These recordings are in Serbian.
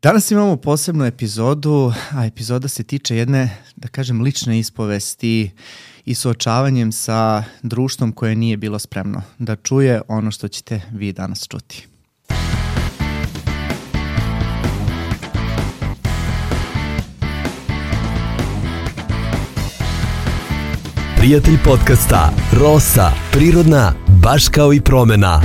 Danas imamo posebnu epizodu, a epizoda se tiče jedne, da kažem, lične ispovesti i suočavanjem sa društvom koje nije bilo spremno da čuje ono što ćete vi danas čuti. Prijatelj podcasta Rosa, prirodna, baš kao i promena.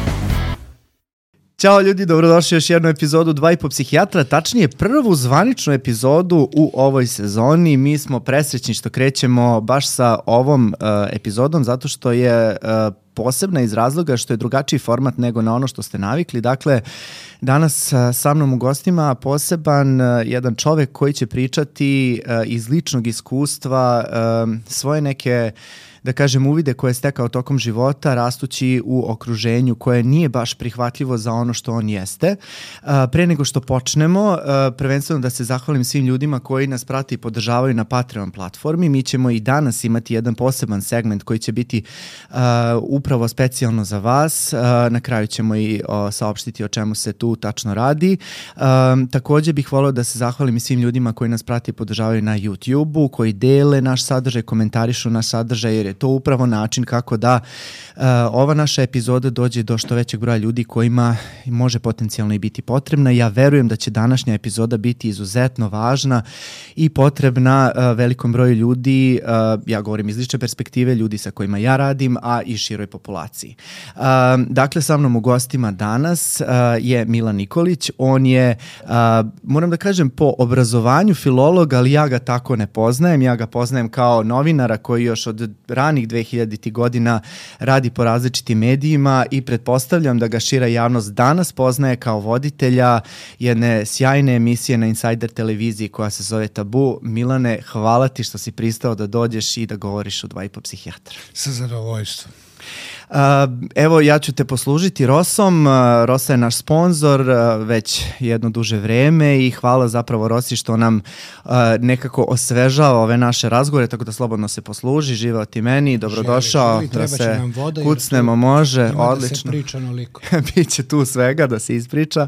Ćao ljudi, dobrodošli još jednu epizodu 2,5 psihijatra, tačnije prvu zvaničnu epizodu u ovoj sezoni. Mi smo presrećni što krećemo baš sa ovom epizodom zato što je posebna iz razloga što je drugačiji format nego na ono što ste navikli. Dakle, danas sa mnom u gostima poseban jedan čovek koji će pričati iz ličnog iskustva svoje neke, da kažem, uvide koje je stekao tokom života rastući u okruženju koje nije baš prihvatljivo za ono što on jeste. Pre nego što počnemo, prvenstveno da se zahvalim svim ljudima koji nas prate i podržavaju na Patreon platformi. Mi ćemo i danas imati jedan poseban segment koji će biti upravo specijalno za vas. Na kraju ćemo i saopštiti o čemu se tu tačno radi. Također bih volio da se zahvalim i svim ljudima koji nas prate i podržavaju na YouTube-u, koji dele naš sadržaj, komentarišu naš sadržaj, jer je to upravo način kako da ova naša epizoda dođe do što većeg broja ljudi kojima može potencijalno i biti potrebna. Ja verujem da će današnja epizoda biti izuzetno važna i potrebna velikom broju ljudi, ja govorim iz lične perspektive, ljudi sa kojima ja radim, a i široj populaciji. Dakle, sa mnom u gostima danas je Milan Nikolić. On je, moram da kažem, po obrazovanju filolog, ali ja ga tako ne poznajem. Ja ga poznajem kao novinara koji još od ranih 2000 godina radi po različitim medijima i pretpostavljam da ga šira javnost danas poznaje kao voditelja jedne sjajne emisije na Insider televiziji koja se zove Tabu. Milane, hvala ti što si pristao da dođeš i da govoriš u 2,5 psihijatra. Sa zadovoljstvom. Evo, ja ću te poslužiti Rosom. Rosa je naš sponzor već jedno duže vreme i hvala zapravo Rosi što nam nekako osvežava ove naše razgovore, tako da slobodno se posluži. Živeo ti meni, dobrodošao. Da se kucnemo, može, odlično. Da se priča onoliko. Biće tu svega da se ispriča.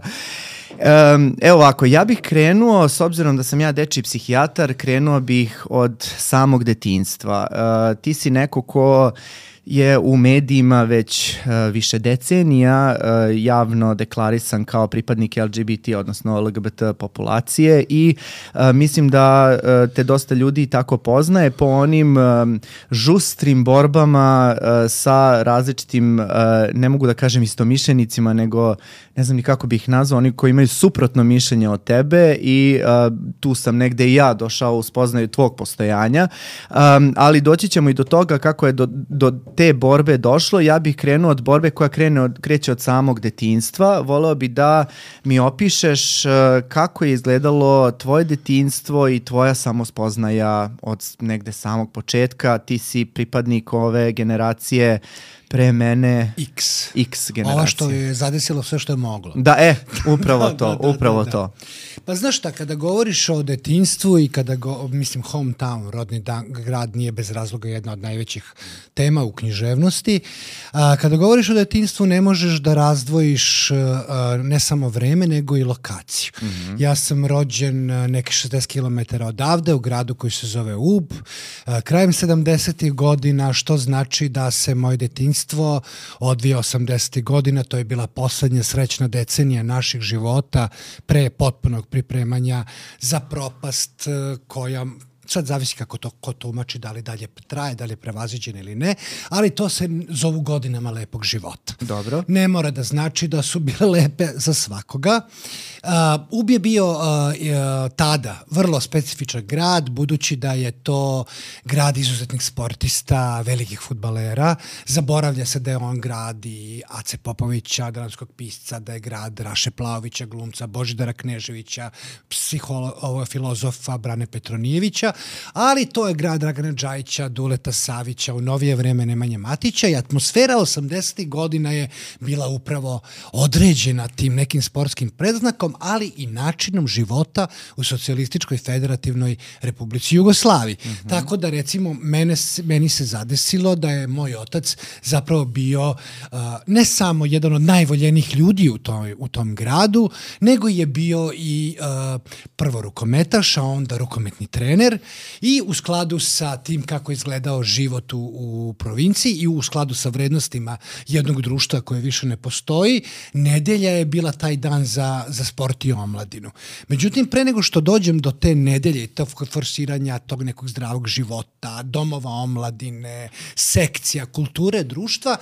Evo ovako, ja bih krenuo, s obzirom da sam ja dečiji psihijatar, krenuo bih od samog detinjstva. Ti si neko ko je u medijima već više decenija javno deklarisan kao pripadnik LGBT, odnosno LGBT populacije i mislim da te dosta ljudi tako poznaje po onim žustrim borbama sa različitim, ne mogu da kažem istomišljenicima, nego ne znam ni kako bih ih nazvao, oni koji imaju suprotno mišljenje od tebe i tu sam negde i ja došao u spoznaju tvog postojanja, ali doći ćemo i do toga kako je do te borbe došlo. Ja bih krenuo od borbe koja kreće od samog detinjstva. Voleo bi da mi opišeš kako je izgledalo tvoje detinjstvo i tvoja samospoznaja od negde samog početka. Ti si pripadnik ove generacije pre mene X generacije. Ova što je zadesilo sve što je moglo. Da, upravo to, upravo to. Pa znaš šta, kada govoriš o detinjstvu i kada mislim hometown, rodni grad nije bez razloga jedna od najvećih tema u književnosti. Kada govoriš o detinjstvu ne možeš da razdvojiš ne samo vreme nego i lokaciju. Mm-hmm. Ja sam rođen neke 60 km odavde u gradu koji se zove Ub, krajem 70. godina, što znači da se moje detinjstvo odvija 80. godina, to je bila poslednja srećna decenija naših života pre potpunog pripremanja za propast koja sad zavisi kako to ko tumači, da li dalje traje, da li je prevaziđen ili ne, ali to se zovu godinama lepog života. Dobro. Ne mora da znači da su bile lepe za svakoga. Ub je bio tada vrlo specifičan grad, budući da je to grad izuzetnih sportista, velikih fudbalera. Zaboravlja se da je on grad i Ace Popovića, dramskog pisca, da je grad Raše Plaovića, glumca, Božidara Kneževića, filozofa Brane Petronijevića. ali to je grad Dragana Džajića, Duleta Savića, u novije vreme Nemanje Matića i atmosfera 80. godina je bila upravo određena tim nekim sportskim predznakom, ali i načinom života u Socijalističkoj federativnoj Republici Jugoslaviji. Tako da recimo meni se zadesilo da je moj otac zapravo bio ne samo jedan od najvoljenijih ljudi u tom gradu, nego je bio i prvo rukometaš, a onda rukometni trener i u skladu sa tim kako je izgledao život u provinciji i u skladu sa vrednostima jednog društva koje više ne postoji, nedelja je bila taj dan za sport i omladinu. Međutim, pre nego što dođem do te nedelje, tog forsiranja tog nekog zdravog života, domova omladine, sekcija, kulture, društva,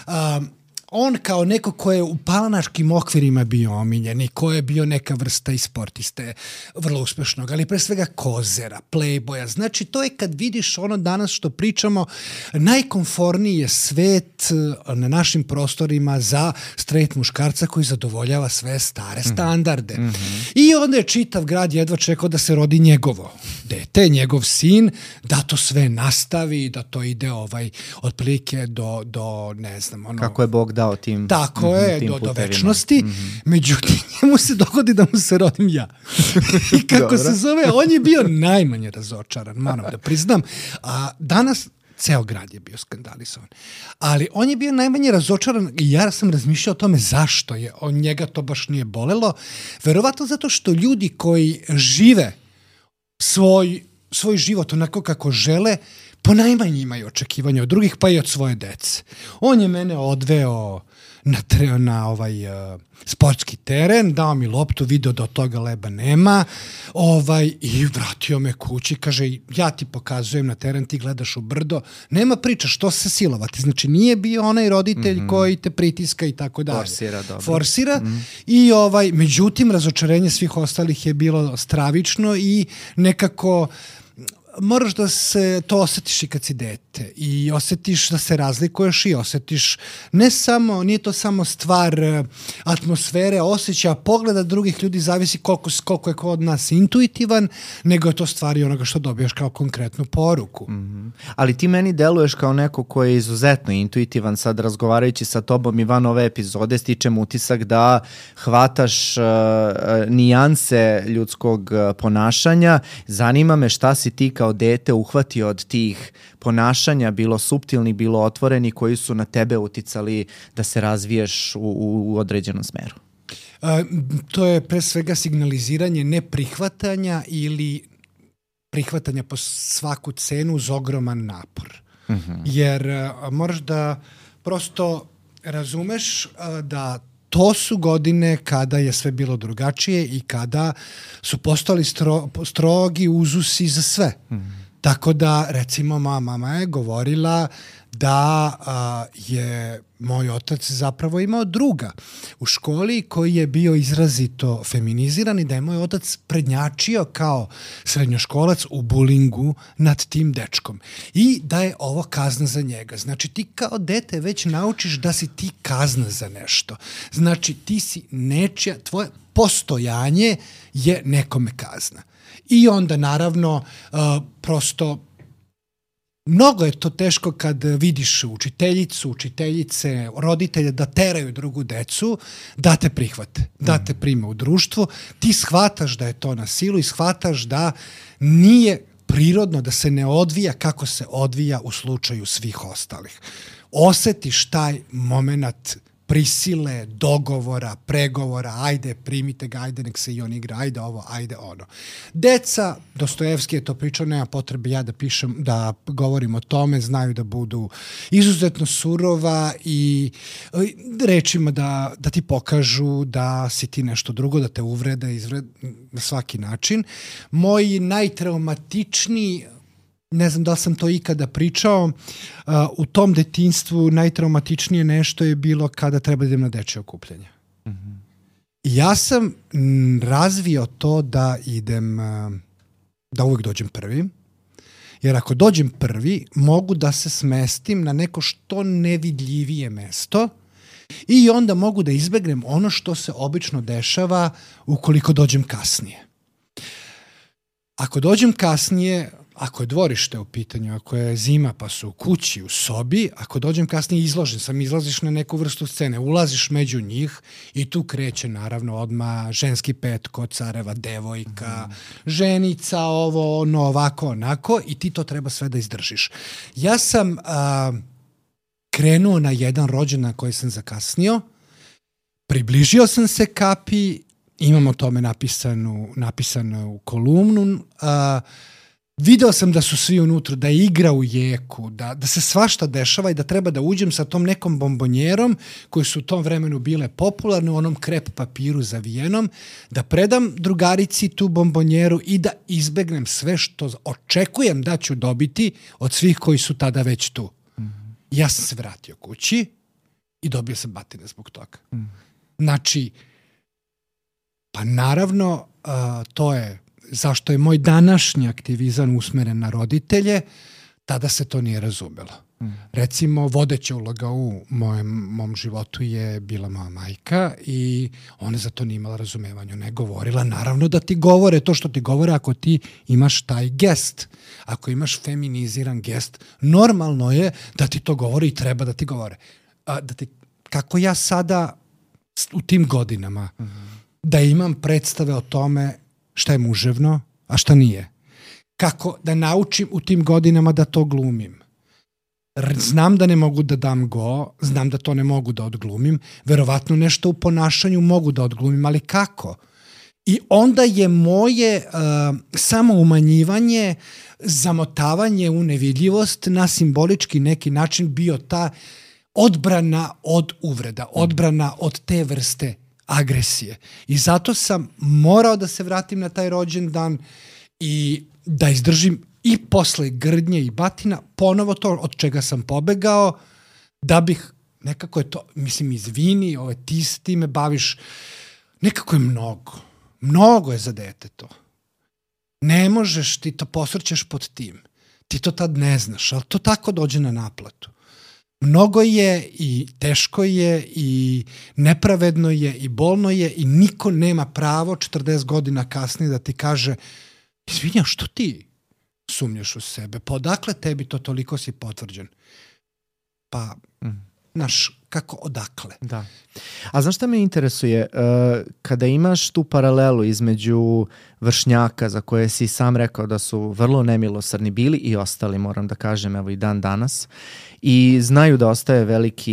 on kao neko ko je u palanačkim okvirima bio omiljen i ko je bio neka vrsta i sportiste vrlo uspešnog, ali pre svega kozera, playboya. Znači, to je kad vidiš ono danas što pričamo, najkomforniji je svet na našim prostorima za straight muškarca koji zadovoljava sve stare standarde. I onda je čitav grad jedva čekao da se rodi njegovo dete, njegov sin, da to sve nastavi, da to ide otprilike do ne znam, ono... Kako je Bog dao tim tako je, do večnosti. Međutim, njemu se dogodi da mu se rodim ja. I kako se zove, on je bio najmanje razočaran, moram da priznam. A danas ceo grad je bio skandalizovan. Ali on je bio najmanje razočaran i ja sam razmišljao o tome zašto je. Njega to baš nije bolelo. Verovatno zato što ljudi koji žive svoj život onako kako žele, ponajmanje imaju očekivanja od drugih, pa i od svoje dece. On je mene odveo na sportski teren, dao mi loptu, video da od toga leba nema, i vratio me kući, kaže, ja ti pokazujem na teren, ti gledaš u brdo, nema priča, što se silovati, znači nije bio onaj roditelj koji te pritiska i tako dalje. Forsira. I međutim, razočarenje svih ostalih je bilo stravično i nekako moraš da se to osjetiš i kad si dete i osjetiš da se razlikuješ i osjetiš nije to samo stvar atmosfere, osjećaja, pogleda drugih ljudi, zavisi koliko je kod nas intuitivan, nego je to stvari onoga što dobijaš kao konkretnu poruku. Ali ti meni deluješ kao neko ko je izuzetno intuitivan, sad razgovarajući sa tobom i van ove epizode stičem utisak da hvataš nijanse ljudskog ponašanja. Zanima me šta si ti kao dete uhvatio od tih ponašanja, bilo suptilni, bilo otvoreni, koji su na tebe uticali da se razviješ u određenom smeru? To je pre svega signaliziranje neprihvatanja ili prihvatanja po svaku cenu uz ogroman napor. Jer moraš da prosto razumeš da to su godine kada je sve bilo drugačije i kada su postali strogi uzusi za sve. Tako da, recimo, mama je govorila da je moj otac zapravo imao druga u školi koji je bio izrazito feminiziran i da je moj otac prednjačio kao srednjoškolac u bulingu nad tim dečkom. I da je ovo kazna za njega. Znači, ti kao dete već naučiš da si ti kazna za nešto. Znači, ti si nečija, tvoje postojanje je nekome kazna. I onda, naravno, prosto mnogo je to teško kad vidiš učiteljice, roditelje da teraju drugu decu, da te prihvate, da te prime u društvo. Ti shvataš da je to na silu i shvataš da nije prirodno, da se ne odvija kako se odvija u slučaju svih ostalih. Osetiš taj moment prisile, dogovora, pregovora, ajde, primite ga, ajde, nek se i on igra, ajde ovo, ajde ono. Deca, Dostojevski je to pričao, nema potrebe ja da govorim o tome, znaju da budu izuzetno surova i rečima da ti pokažu da si ti nešto drugo, da te uvrede na svaki način. Moj najtraumatičniji, ne znam da li sam to ikada pričao, u tom detinjstvu najtraumatičnije nešto je bilo kada treba da idem na dečje okupljanje. Ja sam razvio to da da uvek dođem prvi, jer ako dođem prvi, mogu da se smestim na neko što nevidljivije mesto i onda mogu da izbegnem ono što se obično dešava ukoliko dođem kasnije. Ako dođem kasnije, ako je dvorište u pitanju, ako je zima pa su u kući, u sobi, ako dođem kasnije izložen sam, izlaziš na neku vrstu scene, ulaziš među njih i tu kreće naravno odmah ženski petko, careva devojka, ženica, ovo, ono, ovako, onako i ti to treba sve da izdržiš. Ja sam krenuo na jedan rođendan koji sam zakasnio, približio sam se kapi, imam o tome napisanu kolumnu, video sam da su svi unutra, da je igra u jeku, da se svašta dešava i da treba da uđem sa tom nekom bombonjerom koji su u tom vremenu bile popularne, u onom krep papiru zavijenom, da predam drugarici tu bombonjeru i da izbegnem sve što očekujem da ću dobiti od svih koji su tada već tu. Ja sam se vratio kući i dobio sam batine zbog toga. Znači, pa naravno, to je zašto je moj današnji aktivizam usmeren na roditelje, tada se to nije razumelo. Recimo, vodeća uloga u mom životu je bila moja majka i ona za to nije imala razumevanja. Ona je govorila, naravno da ti govore to što ti govore ako ti imaš taj gest. Ako imaš feminiziran gest, normalno je da ti to govore i treba da ti govore. Kako ja sada u tim godinama da imam predstave o tome šta je muževno, a šta nije. Kako da naučim u tim godinama da to glumim. Znam da ne mogu da dam znam da to ne mogu da odglumim, verovatno nešto u ponašanju mogu da odglumim, ali kako? I onda je moje samoumanjivanje, zamotavanje u nevidljivost na simbolički neki način bio ta odbrana od uvreda, odbrana od te vrste agresije. I zato sam morao da se vratim na taj rođendan i da izdržim i posle grdnje i batina ponovo to od čega sam pobegao, da bih, nekako je to, mislim, izvini, ti s time baviš, nekako je mnogo je za dete to. Ne možeš, ti to posrćeš pod tim. Ti to tad ne znaš, ali to tako dođe na naplatu. Mnogo je i teško je i nepravedno je i bolno je i niko nema pravo 40 godina kasnije da ti kaže izvinja, što ti sumnjaš u sebe? Pa odakle tebi to toliko si potvrđen? Pa, znaš, kako odakle? Da. A znaš šta me interesuje? Kada imaš tu paralelu između vršnjaka za koje si sam rekao da su vrlo nemilosrdni bili i ostali, moram da kažem, evo i dan danas, i znaju da ostaje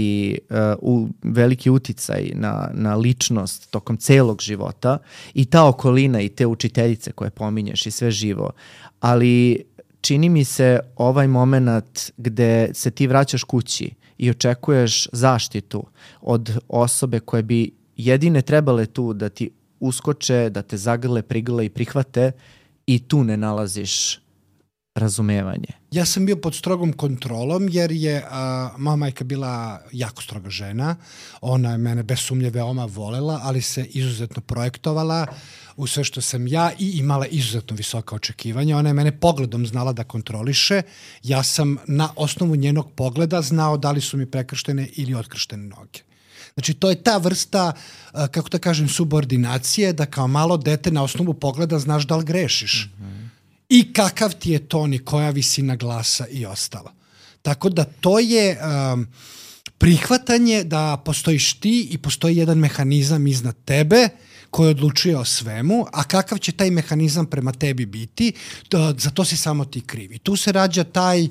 veliki uticaj na ličnost tokom celog života i ta okolina i te učiteljice koje pominješ i sve živo, ali čini mi se ovaj moment gde se ti vraćaš kući i očekuješ zaštitu od osobe koje bi jedine trebale tu da ti uskoče, da te zagrle, prigrle i prihvate i tu ne nalaziš razumevanje. Ja sam bio pod strogom kontrolom jer je moja majka bila jako stroga žena. Ona je mene bez sumnje veoma volela, ali se izuzetno projektovala u sve što sam ja i imala izuzetno visoka očekivanja. Ona je mene pogledom znala da kontroliše. Ja sam na osnovu njenog pogleda znao da li su mi prekrštene ili otkrštene noge. Znači, to je ta vrsta, kako da kažem, subordinacije, da kao malo dete na osnovu pogleda znaš da li grešiš. I kakav ti je ton i koja visina glasa i ostalo. Tako da to je prihvatanje da postojiš ti i postoji jedan mehanizam iznad tebe koji odlučuje o svemu, a kakav će taj mehanizam prema tebi biti, za to si samo ti kriv. I tu se rađa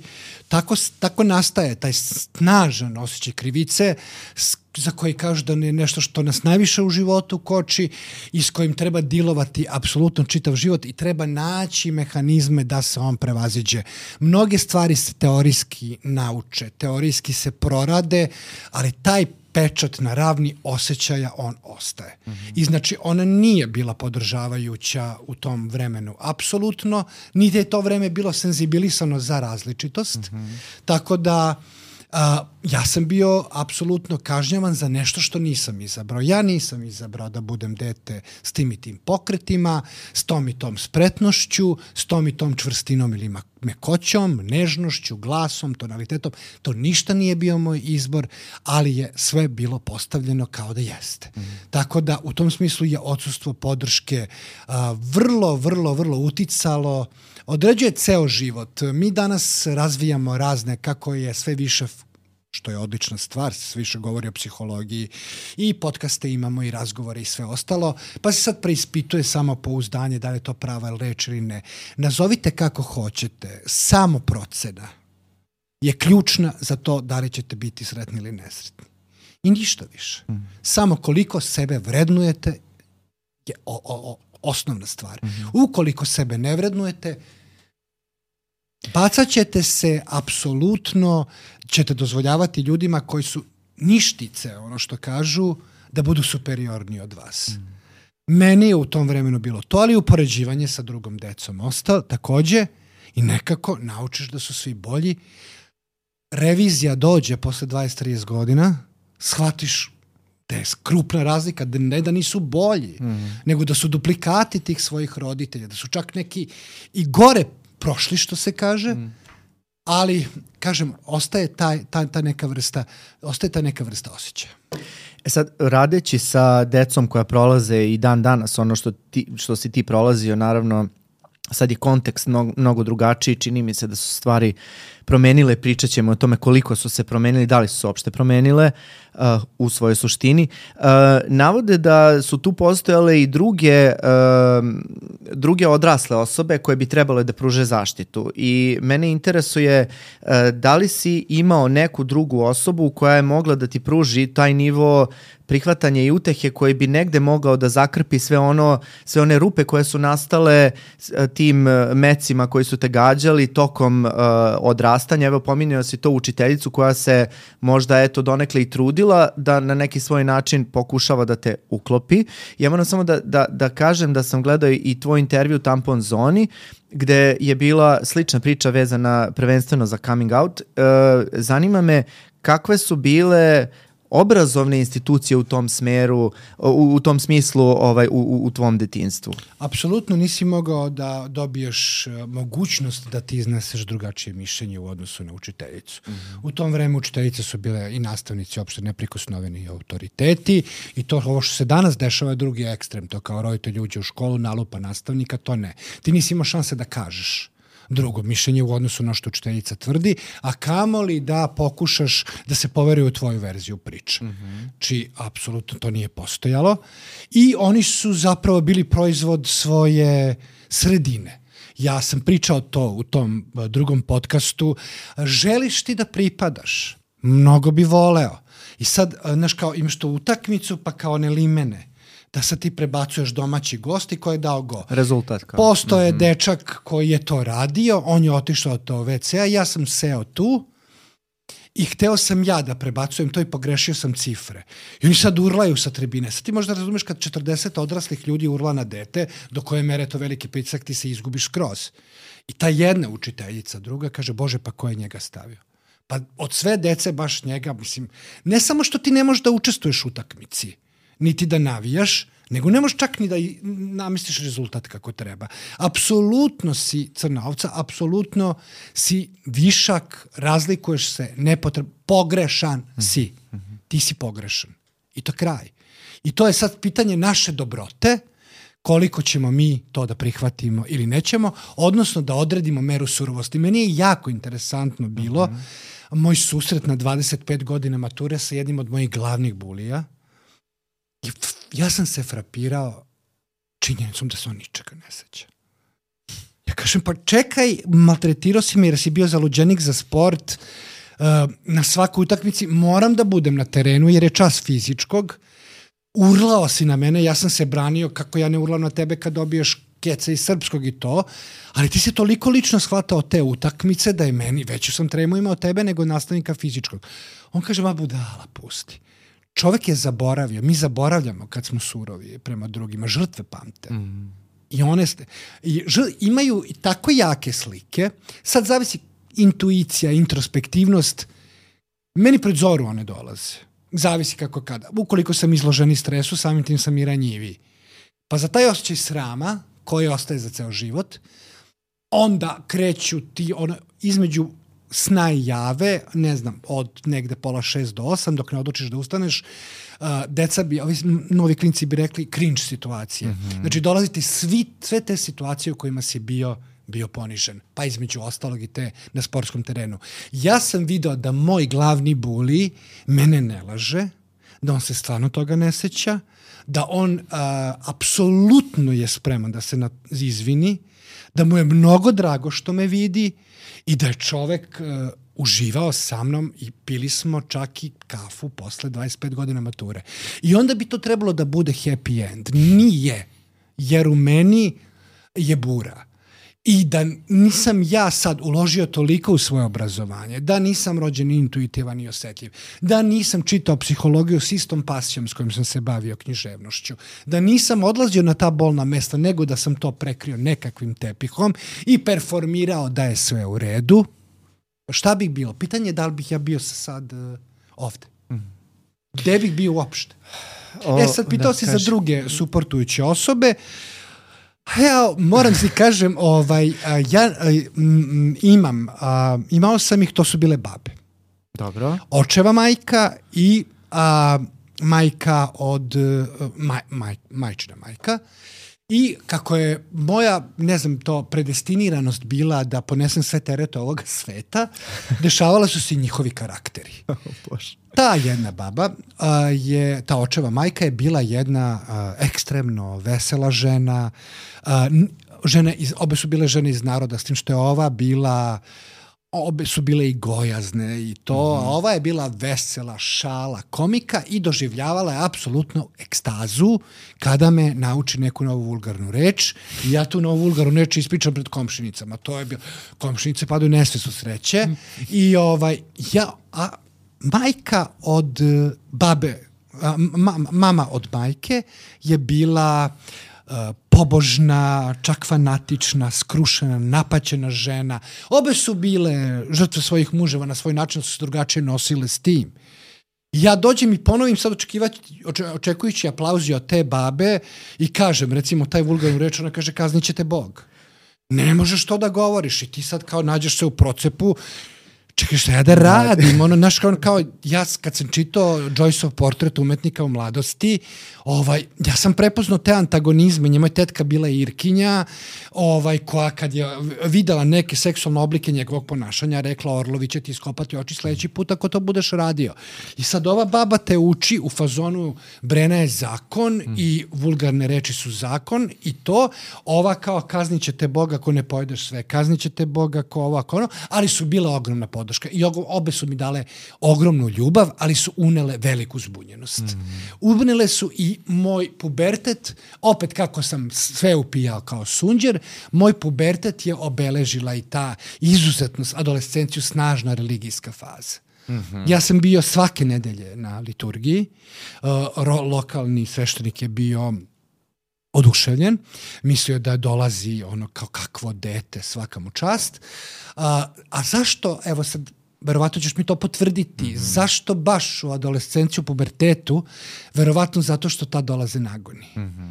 tako nastaje taj snažan osjećaj krivice za koji kažu da je nešto što nas najviše u životu koči i s kojim treba dilovati apsolutno čitav život i treba naći mehanizme da se on prevaziđe. Mnoge stvari se teorijski nauče, teorijski se prorade, ali taj pečat na ravni osjećaja on ostaje. I znači ona nije bila podržavajuća u tom vremenu apsolutno, niti je to vreme bilo senzibilisano za različitost, tako da ja sam bio apsolutno kažnjavan za nešto što nisam izabrao. Ja nisam izabrao da budem dete s tim i tim pokretima, s tom i tom spretnošću, s tom i tom čvrstinom ili mekoćom, nežnošću, glasom, tonalitetom. To ništa nije bio moj izbor, ali je sve bilo postavljeno kao da jeste. Tako da u tom smislu je odsustvo podrške vrlo, vrlo, vrlo uticalo, određuje ceo život. Mi danas razvijamo razne, kako je sve više, što je odlična stvar, sve više govori o psihologiji i podcaste imamo i razgovore i sve ostalo, pa se sad preispituje samopouzdanje, da li je to prava reč ili ne. Nazovite kako hoćete, samo procena je ključna za to da li ćete biti sretni ili nesretni. I ništa više. Samo koliko sebe vrednujete je osnovna stvar. Ukoliko sebe ne vrednujete, bacat ćete se, apsolutno ćete dozvoljavati ljudima koji su ništice, ono što kažu, da budu superiorni od vas. Meni je u tom vremenu bilo to, ali upoređivanje sa drugom decom ostalo takođe i nekako naučiš da su svi bolji. Revizija dođe posle 20-30 godina, shvatiš da je krupna razlika, da ne da nisu bolji, nego da su duplikati tih svojih roditelja, da su čak neki i gore prošli, što se kaže, ali, kažem, ostaje ta neka vrsta osjećaja. Sad, radeći sa decom koja prolaze i dan danas, ono što si ti prolazio, naravno, sad je kontekst mnogo drugačiji, čini mi se da su stvari promenile, pričat ćemo o tome koliko su se promenili, da li su se uopšte promenile u svojoj suštini. Navode da su tu postojale i druge odrasle osobe koje bi trebale da pruže zaštitu i mene interesuje da li si imao neku drugu osobu koja je mogla da ti pruži taj nivo prihvatanja i utehe koji bi negde mogao da zakrpi sve one rupe koje su nastale tim mecima koji su te gađali tokom odrastanja. Evo, pominjao si to učiteljicu koja se možda donekle i trudila da na neki svoj način pokušava da te uklopi. Ja moram samo da kažem da sam gledao i tvoj intervju u Tampon Zoni, gde je bila slična priča vezana prvenstveno za coming out. Zanima me kakve su bile obrazovne institucije u tom smeru, u tom smislu u tvom detinjstvu? Apsolutno nisi mogao da dobiješ mogućnost da ti izneseš drugačije mišljenje u odnosu na učiteljicu. U tom vremenu učiteljice su bile i nastavnici opšte neprikosnoveni autoriteti i to ovo što se danas dešava je drugi ekstrem. To kao roditelj uđe u školu, nalupa nastavnika, to ne. Ti nisi imao šanse da kažeš drugo mišljenje u odnosu na što učiteljica tvrdi, a kamoli da pokušaš da se poveruje u tvoju verziju priče. Či apsolutno to nije postojalo. I oni su zapravo bili proizvod svoje sredine. Ja sam pričao to u tom drugom podcastu. Želiš ti da pripadaš? Mnogo bi voleo. I sad, znaš, kao imaš to utakmicu, pa kao ne limene. Da sad ti prebacuješ domaći gost i ko je dao go. Rezultat kao. Postoje dečak koji je to radio, on je otišao od tog WC-a, ja sam seo tu i hteo sam ja da prebacujem to i pogrešio sam cifre. I oni sad urlaju sa tribine. Sad ti možda razumeš kad 40 odraslih ljudi urla na dete, do koje mere to veliki pritisak, ti se izgubiš kroz. I ta jedna učiteljica, druga, kaže, Bože, pa ko je njega stavio? Pa od sve dece baš njega, mislim, ne samo što ti ne možeš da učestvuješ u utakmici, niti da navijaš, nego ne možeš čak ni da namestiš rezultat kako treba. Apsolutno si crna ovca, apsolutno si višak, razlikuješ se, pogrešan si. Ti si pogrešan. I to kraj. I to je sad pitanje naše dobrote, koliko ćemo mi to da prihvatimo ili nećemo, odnosno da odredimo meru surovosti. Meni je jako interesantno bilo moj susret na 25 godina mature sa jednim od mojih glavnih bulija. I ja sam se frapirao činjenicom da se on ničega ne seća. Ja kažem, pa čekaj, maltretirao si me jer si bio zaluđenik za sport, na svakoj utakmici moram da budem na terenu jer je čas fizičkog, urlao si na mene, ja sam se branio kako ja ne urlam na tebe kad dobiješ keca iz srpskog i to, ali ti si toliko lično shvatao te utakmice da je meni, veću sam tremu imao tebe nego nastavnika fizičkog. On kaže, ma budala, pusti. Čovek je zaboravio, mi zaboravljamo kad smo surovi prema drugima, žrtve pamte. I one imaju tako jake slike, sad zavisi intuicija, introspektivnost, meni pred zoru one dolaze. Zavisi kako kada. Ukoliko sam izloženi stresu, samim tim sam i ranjiviji. Pa za taj osjećaj srama, koji ostaje za ceo život, onda kreću ti između sna i jave, ne znam, od negde 5:30 do 8, dok ne odlučiš da ustaneš, deca bi, ovi novi klinci bi rekli cringe situacije. Znači, dolaziti sve te situacije u kojima si bio ponižen, pa između ostalog i te na sportskom terenu. Ja sam video da moj glavni buli mene ne laže, da on se stvarno toga ne seća, da on apsolutno je spreman da se izvini, da mu je mnogo drago što me vidi i da je čovek uživao sa mnom i pili smo čak i kafu posle 25 godina mature. I onda bi to trebalo da bude happy end. Nije, jer u meni je bura. I da nisam ja sad uložio toliko u svoje obrazovanje, da nisam rođen intuitivan i osetljiv, da nisam čitao psihologiju s istom pasijom s kojim sam se bavio književnošću, da nisam odlazio na ta bolna mesta, nego da sam to prekrio nekakvim tepihom i performirao da je sve u redu, šta bih bilo? Pitanje je da li bih ja bio sad ovde. Gde bih bio uopšte? Sad pitao si za druge suportujuće osobe. Ja moram si kažem, ja imao sam ih, to su bile babe. Dobro. Očeva majka i majka od majčina majka. I kako je moja, ne znam, to predestiniranost bila da ponesem sve terete ovoga sveta, dešavala su se njihovi karakteri. Ta jedna baba, ta očeva majka je bila jedna ekstremno vesela žena, obe su bile žene iz naroda, s tim što je ova bila, obe su bile i gojazne i to, a ova je bila vesela, šala, komika i doživljavala je apsolutno ekstazu kada me nauči neku novu vulgarnu reč i ja tu novu vulgarnu reč ispričam pred komšinicama. To je bilo, komšinice padaju nesvest od sreće i majka od babe, mama od majke je bila pobožna, čak fanatična, skrušena, napaćena žena. Obe su bile žrtve svojih muževa, na svoj način su se drugačije nosile s tim. Ja dođem i ponovim sad očekujući aplauziju od te babe i kažem, recimo, taj vulgarnu reč, ona kaže, kaznit će te Bog. Ne možeš to da govoriš i ti sad kao nađeš se u procepu, čekaj, šta ja da radim? Znaš, kao ja kad sam čitao Joyceov portret umetnika u mladosti, ja sam prepoznao te antagonizme. Njema je tetka bila Irkinja, koja kad je videla neke seksualne oblike njegovog ponašanja, rekla, Orlović će ti iskopati oči sledeći put ako to budeš radio. I sad ova baba te uči u fazonu Brena je zakon i vulgarne reči su zakon i to, ova kao kaznit će te Bog ako ne pojedeš sve, kaznit će te Bog ako ovo, ako ono, ali su bile ogromna podrška. I obe su mi dale ogromnu ljubav, ali su unele veliku zbunjenost. Unele su i moj pubertet, opet kako sam sve upijao kao sunđer, moj pubertet je obeležila i ta izuzetnost, adolescenciju, snažna religijska faza. Ja sam bio svake nedelje na liturgiji, lokalni sveštenik je bio oduševljen, mislio da dolazi ono kao kakvo dete, svaka mu čast. A zašto, evo sad, verovatno ćeš mi to potvrditi, zašto baš u adolescenciju, pubertetu? Verovatno zato što tad dolaze nagoni.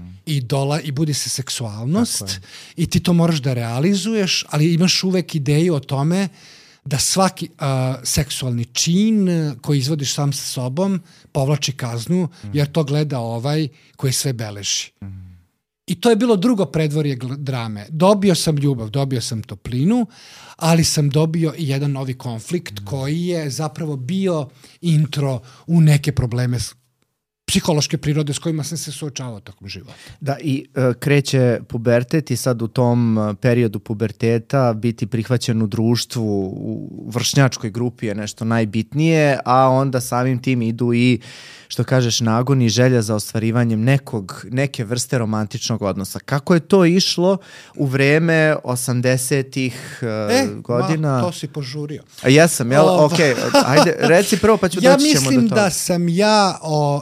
I budi se seksualnost i ti to moraš da realizuješ, ali imaš uvek ideju o tome da svaki seksualni čin koji izvodiš sam sa sobom povlači kaznu, jer to gleda ovaj koji sve beleži. I to je bilo drugo predvorje drame. Dobio sam ljubav, dobio sam toplinu, ali sam dobio i jedan novi konflikt koji je zapravo bio intro u neke probleme psihološke prirode s kojima sam se suočavao tokom života. Da, i kreće pubertet i sad u tom periodu puberteta biti prihvaćen u društvu, u vršnjačkoj grupi je nešto najbitnije, a onda samim tim idu i, što kažeš, nagon i želja za ostvarivanjem neke vrste romantičnog odnosa. Kako je to išlo u vreme 80-ih godina? To si požurio. Jesam, jel? Okej, ajde, reci prvo pa ću doći ćemo do toga. Ja mislim da sam ja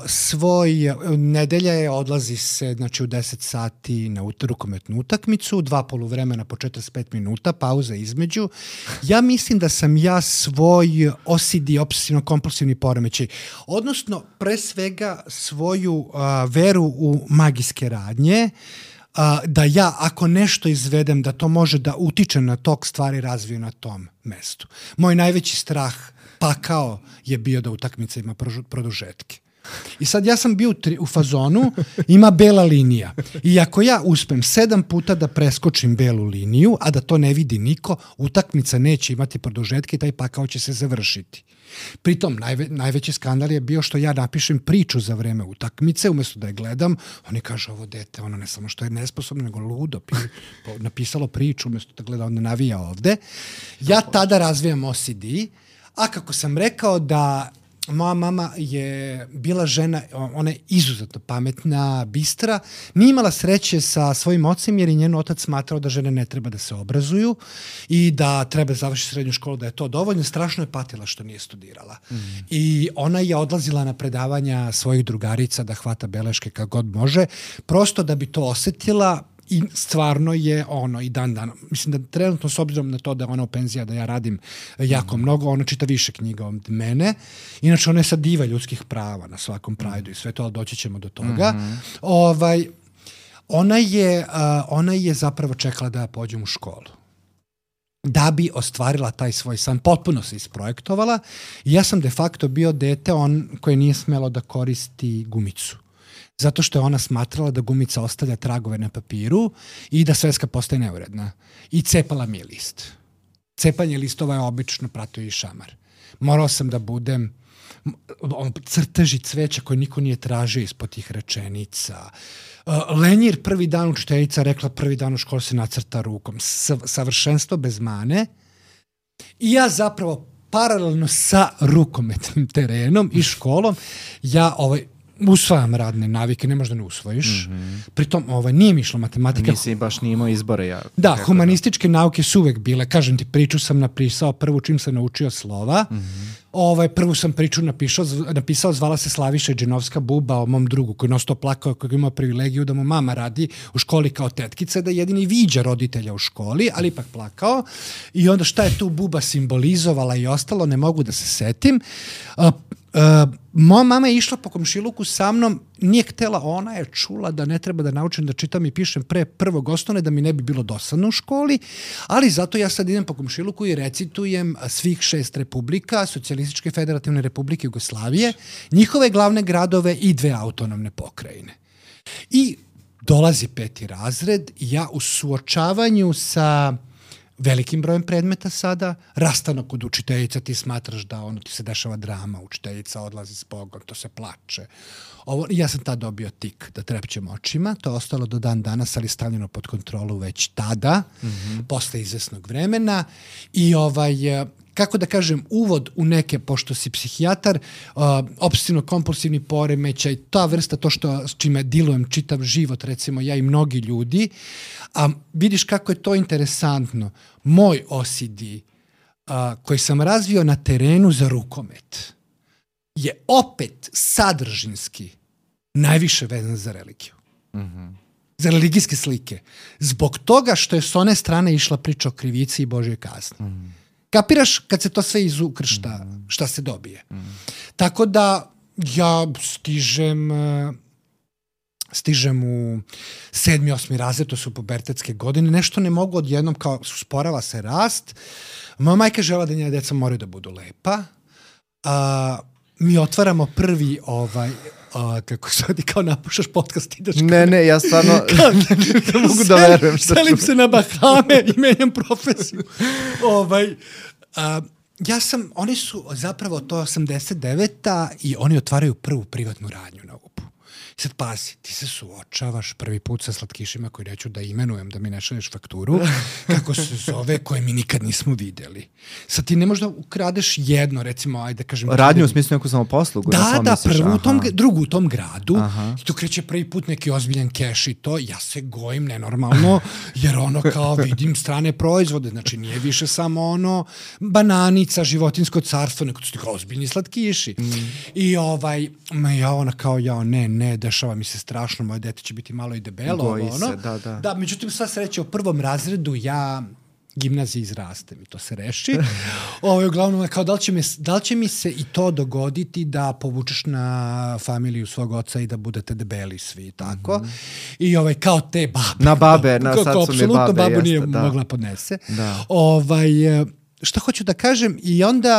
nedelja je, odlazi se, znači u 10 sati na rukometnu utakmicu, 2 poluvremena po 45 minuta, pauza između. Ja mislim da sam ja svoj OCD, obsesivno-kompulsivni poremećaj, odnosno pre svega svoju veru u magijske radnje, da ja ako nešto izvedem da to može da utiče na tok stvari razviju na tom mestu. Moj najveći strah, pakao, je bio da utakmica ima produžetke. I sad ja sam bio u fazonu, ima bela linija. I ako ja uspem 7 puta da preskočim belu liniju, a da to ne vidi niko, utakmica neće imati produžetke i taj pakao će se završiti. Pritom, najveći skandal je bio što ja napišem priču za vreme utakmice, umjesto da je gledam, oni kažu ovo dete, ono ne samo što je nesposobno, nego ludo, napisalo priču umjesto da gleda, onda navija ovde. Ja tada razvijam OCD, a kako sam rekao da moja mama je bila žena, ona je izuzetno pametna, bistra, nije imala sreće sa svojim ocem jer je njen otac smatrao da žene ne treba da se obrazuju i da treba završiti srednju školu, da je to dovoljno. Strašno je patila što nije studirala. I ona je odlazila na predavanja svojih drugarica da hvata beleške kako god može, prosto da bi to osetila. I stvarno je ono i dan. Mislim da trenutno s obzirom na to da je ona u penzija, da ja radim jako mnogo, ona čita više knjiga od mene. Inače ona je sad diva ljudskih prava na svakom Prideu i sve to, ali doći ćemo do toga. Ona je zapravo čekala da ja pođem u školu. Da bi ostvarila taj svoj san, potpuno se isprojektovala. I ja sam de facto bio dete koje nije smelo da koristi gumicu. Zato što je ona smatrala da gumica ostavlja tragove na papiru i da sveska postaje neuredna. I cepala mi je list. Cepanje listova je obično pratio i šamar. Morao sam da budem crteži cveća koje niko nije tražio ispod tih rečenica. Lenjir prvi dan učiteljica rekla prvi dan u školu se nacrta rukom. Savršenstvo bez mane. I ja zapravo paralelno sa rukometnim terenom i školom ja usvajam radne navike, ne možda ne usvojiš. Pritom, nije mi išla matematika. Nisi baš nije imao izbore. Da, humanističke nauke su uvek bile. Kažem ti, priču sam napisao prvu čim sam naučio slova. Prvu sam priču napisao, zvala se Slaviša Džinovska buba o mom drugu, koji nosto plakao, koji imao privilegiju da mu mama radi u školi kao tetkica, da jedini viđa roditelja u školi, ali ipak plakao. I onda šta je tu buba simbolizovala i ostalo, ne mogu da se setim. Moja mama je išla po komšiluku sa mnom, nije htjela, ona je čula da ne treba da naučim da čitam i pišem pre prvog osnovne, da mi ne bi bilo dosadno u školi, ali zato ja sad idem po komšiluku i recitujem svih 6 republika, Socijalističke federativne republike Jugoslavije, njihove glavne gradove i 2 autonomne pokrajine. I dolazi 5. razred i ja u suočavanju sa velikim brojem predmeta sada, rastanak kod učiteljica, ti smatraš da ti se dešava drama, učiteljica odlazi s Bogom, to se plače. Ja sam tad dobio tik da trepćem očima, to je ostalo do dan danas, ali stavljeno pod kontrolu već tada, posle izvesnog vremena i kako da kažem, uvod u neke, pošto si psihijatar, opsesivno-kompulsivni poremećaj, ta vrsta, to što s čime dilujem čitav život, recimo ja i mnogi ljudi, a vidiš kako je to interesantno. Moj OCD, koji sam razvio na terenu za rukomet, je opet sadržinski najviše vezan za religiju. Za religijske slike. Zbog toga što je s one strane išla priča o krivici i Božjoj kazni. Kapiraš kad se to sve izukršta, šta se dobije. Tako da ja stižem u 7. 8. razred, to su pubertetske godine, nešto ne mogu odjednom, kao usporava se rast. Moja majka žela da njena deca moraju da budu lepa. Mi otvaramo prvi kako sad kao napušaš podcast, ideš... Ne, ja stvarno ne mogu da verujem. Selim se na Bahame i menjam profesiju. Oni su zapravo to 89. i oni otvaraju prvu privatnu radnju na UP-u. I sad pazi, ti se suočavaš prvi put sa slatkišima koji neću da imenujem, da mi ne šalješ fakturu, kako se zove, koje mi nikad nismo vidjeli. Sad ti ne možda ukradeš jedno, recimo, ajde kažem... Radnju u smislu neku samoposlugu? Da, drugu u tom gradu. I tu kreće prvi put neki ozbiljan keš i to, ja se gojim nenormalno, jer kao vidim strane proizvode, znači nije više samo bananica, životinsko carstvo, nego su ti kao ozbiljni slatkiši. I ne, dešava mi se strašno, moje dete će biti malo i debelo. Goji se, da. Da, međutim, sva sreća u 1. razredu ja gimnaziji izrastem i to se reši. Uglavnom, kao da li će mi se i to dogoditi da povučeš na familiju svog oca i da budete debeli svi, tako? I kao te babe. Na babe, sad su mi babe. Apsolutno babu nije mogla podnese. Da. Šta hoću da kažem? I onda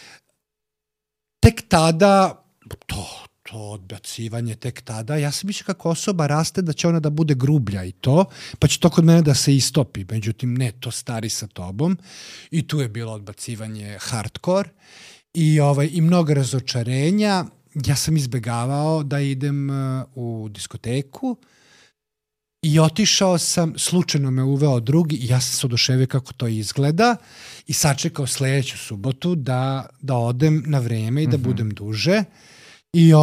tek tada, to odbacivanje tek tada, ja sam mislio kako osoba raste da će ona da bude grublja i to, pa će to kod mene da se istopi. Međutim, ne, to stari sa tobom. I tu je bilo odbacivanje hardcore i mnogo razočarenja. Ja sam izbegavao da idem u diskoteku i otišao sam, slučajno me uveo drugi i ja sam se oduševio kako to izgleda i sačekao sledeću subotu da odem na vreme i da budem duže. I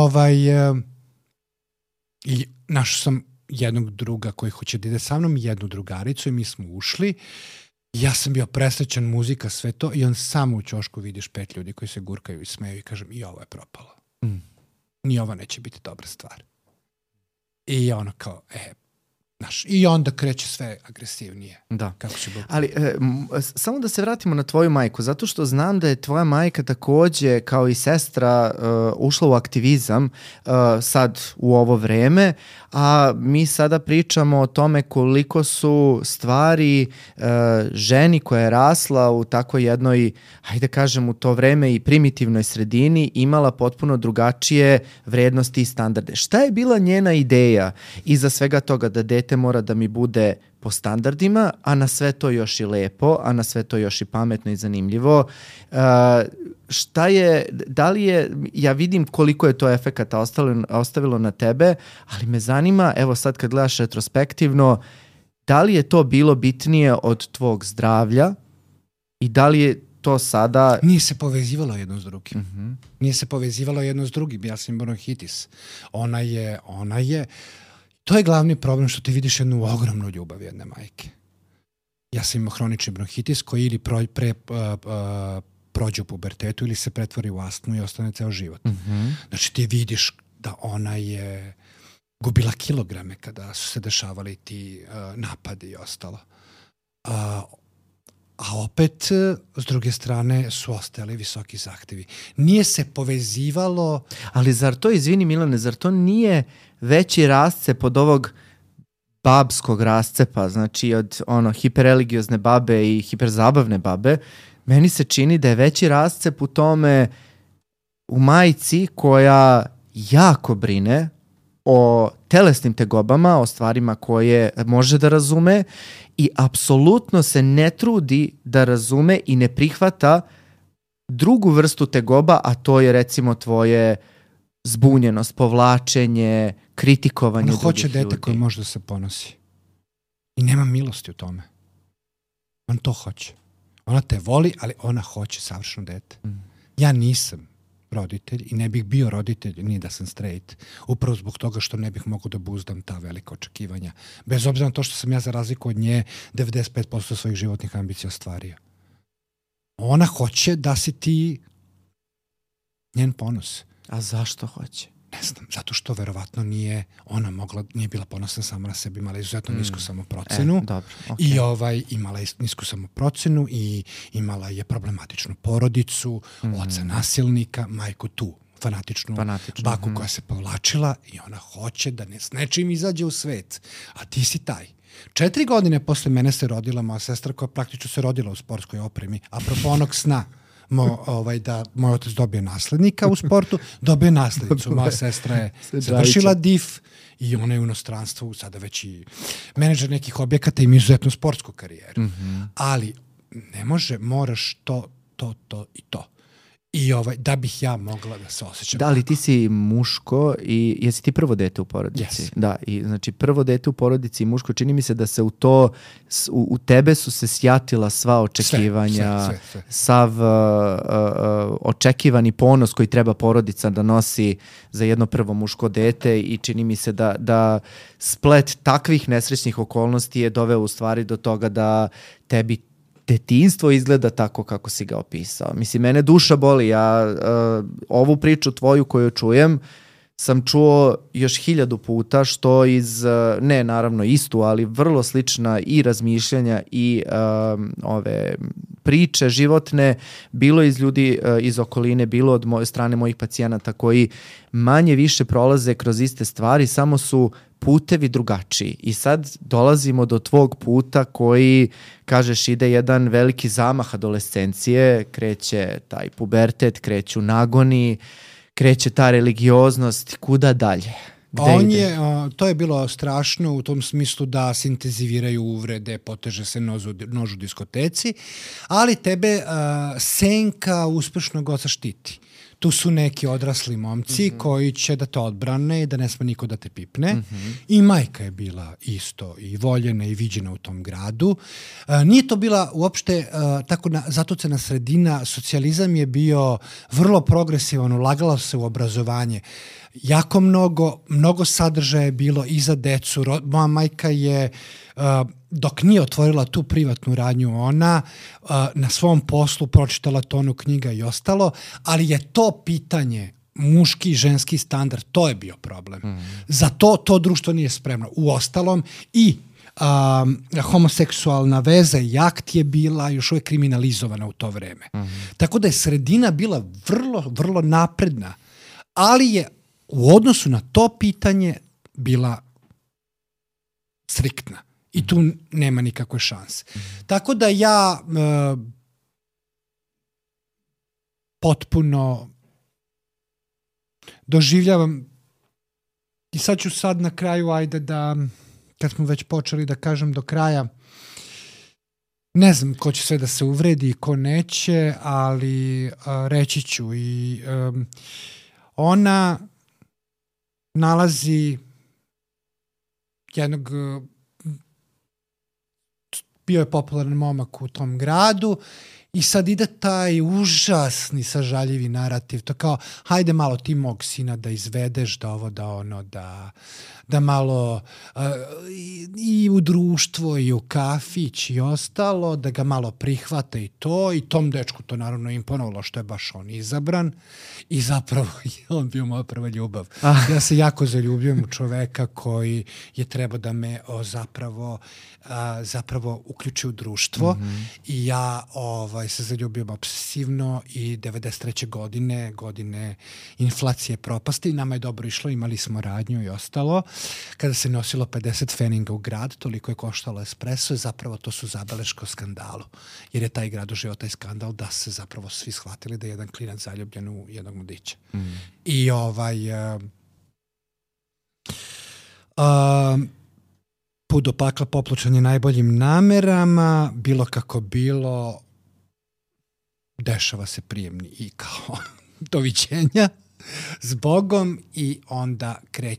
našao sam jednog druga koji hoće da ide sa mnom, jednu drugaricu i mi smo ušli. Ja sam bio presrećan, muzika, sve to i on samo u ćošku vidiš 5 ljudi koji se gurkaju i smeju i kažem i ovo je propalo. Ni ovo neće biti dobra stvar. I ono kao, i onda kreće sve agresivnije. Da. Kako će biti. Ali samo da se vratimo na tvoju majku, zato što znam da je tvoja majka takođe kao i sestra ušla u aktivizam sad u ovo vreme, a mi sada pričamo o tome koliko su stvari ženi koja je rasla u tako jednoj, hajde kažem u to vreme i primitivnoj sredini, imala potpuno drugačije vrednosti i standarde. Šta je bila njena ideja iza svega toga da dete mora da mi bude po standardima, a na sve to još i lepo, a na sve to još i pametno i zanimljivo? Šta je, da li je, ja vidim koliko je to efekata ostavilo na tebe, ali me zanima, evo sad kad gledaš retrospektivno, da li je to bilo bitnije od tvog zdravlja i da li je to sada... Nije se povezivalo jedno s drugim. Nije se povezivalo jedno s drugim. Ja sam bronhitis. Ona je... To je glavni problem što ti vidiš jednu ogromnu ljubav jedne majke. Ja sam imao hronični bronhitis koji ili prođe u pubertetu ili se pretvori u astmu i ostane ceo život. Znači ti vidiš da ona je gubila kilograme kada su se dešavali ti napadi i ostalo. A opet, s druge strane, su ostali visoki zahtevi. Nije se povezivalo... Ali zar to, izvini Milane, zar to nije veći rascep od ovog babskog rascepa, znači od hiperreligiozne babe i hiperzabavne babe? Meni se čini da je veći rascep u tome u majci koja jako brine o telesnim tegobama, o stvarima koje može da razume i apsolutno se ne trudi da razume i ne prihvata drugu vrstu tegoba, a to je recimo tvoje zbunjenost, povlačenje, kritikovanje drugih ljudi. Ona hoće dete koje može da se ponosi. I nema milosti u tome. On to hoće. Ona te voli, ali ona hoće savršeno dete. Ja nisam roditelj i ne bih bio roditelj ni da sam straight. Upravo zbog toga što ne bih mogao da buzdam ta velika očekivanja. Bez obzira na to što sam ja za razliku od nje 95% svojih životnih ambicija ostvario. Ona hoće da si ti njen ponos. A zašto hoće? Ne znam, zato što verovatno nije bila ponosna sama na sebi, imala izuzetno nisku samoprocenu. Dobro, okay. I imala je nisku samoprocenu i imala je problematičnu porodicu, oca nasilnika, majku tu, fanatičnu baku koja se povlačila i ona hoće da s nečim izađe u svet. A ti si taj. 4 godine posle mene se rodila moja sestra koja praktično se rodila u sportskoj opremi, apropo onog sna. Da moj otac dobije naslednika u sportu, dobije naslednicu. Moja sestra je završila DIF i ona je u inostranstvu, sada već i menadžer nekih objekata i ima izuzetnu sportsku karijeru. Ali ne može, moraš to i to. I da bih ja mogla da se osjećam. Da, ali ti si muško i jesi ti prvo dete u porodici? Yes. Da, i znači prvo dete u porodici i muško, čini mi se da se u tebe su se sjatila sva očekivanja, sve. sav očekivani ponos koji treba porodica da nosi za jedno prvo muško dete i čini mi se da splet takvih nesrećnih okolnosti je doveo u stvari do toga da tebi detinjstvo izgleda tako kako si ga opisao. Mislim, mene duša boli. Ja ovu priču tvoju koju čujem sam čuo još 1000 puta, što iz, ne naravno istu, ali vrlo slična i razmišljanja i ove priče životne, bilo iz ljudi iz okoline, bilo od strane mojih pacijenata koji manje više prolaze kroz iste stvari, samo su putevi drugačiji. I sad dolazimo do tvog puta koji, kažeš, ide jedan veliki zamah adolescencije, kreće taj pubertet, kreću nagoni, kreće ta religioznost, kuda dalje? To je bilo strašno u tom smislu da se intenziviraju uvrede, poteže se nož u diskoteci, ali tebe senka uspešnog oca štiti. Tu su neki odrasli momci koji će da te odbrane i da ne sme niko da te pipne. I majka je bila isto i voljena i viđena u tom gradu. Nije to bila uopšte tako zatucena sredina. Socijalizam je bio vrlo progresivan, ulagalo se u obrazovanje. Jako mnogo sadržaja je bilo i za decu. Moja majka je, dok nije otvorila tu privatnu radnju, ona na svom poslu pročitala tonu knjiga i ostalo, ali je to pitanje muški i ženski standard, to je bio problem. Za to društvo nije spremno. U ostalom i homoseksualna veza i akt je bila još uvijek kriminalizovana u to vreme. Tako da je sredina bila vrlo, vrlo napredna, ali je u odnosu na to pitanje bila striktna. I tu nema nikakve šanse. Tako da ja potpuno doživljavam i sad na kraju, ajde da, kad smo već počeli da kažem do kraja, ne znam ko će sve da se uvredi i ko neće, ali reći ću i ona nalazi jednog, bio je popularan momak u tom gradu i sad ide taj užasni sažaljivi narativ, to kao, hajde malo ti mog sina da izvedeš, da ovo, da ono, da malo i u društvo i u kafić i ostalo, da ga malo prihvate i to, i tom dečku to naravno imponovalo što je baš on izabran i zapravo je on bio moja prva ljubav. Ja se jako zaljubljujem u čoveka koji je trebao da me zapravo uključi u društvo i ja se zaljubijem obsesivno i 93. godine inflacije propasti, nama je dobro išlo, imali smo radnju i ostalo. Kada se nosilo 50 feninga u grad, toliko je koštalo espresso, zapravo to su zabeleške o skandalu. Jer je taj grad doživio taj skandal da se zapravo svi shvatili da je jedan klinac zaljubljen u jednog mladića. I put do pakla popločan je najboljim namerama, bilo kako bilo, dešava se prijemni i kao doviđenja s Bogom i onda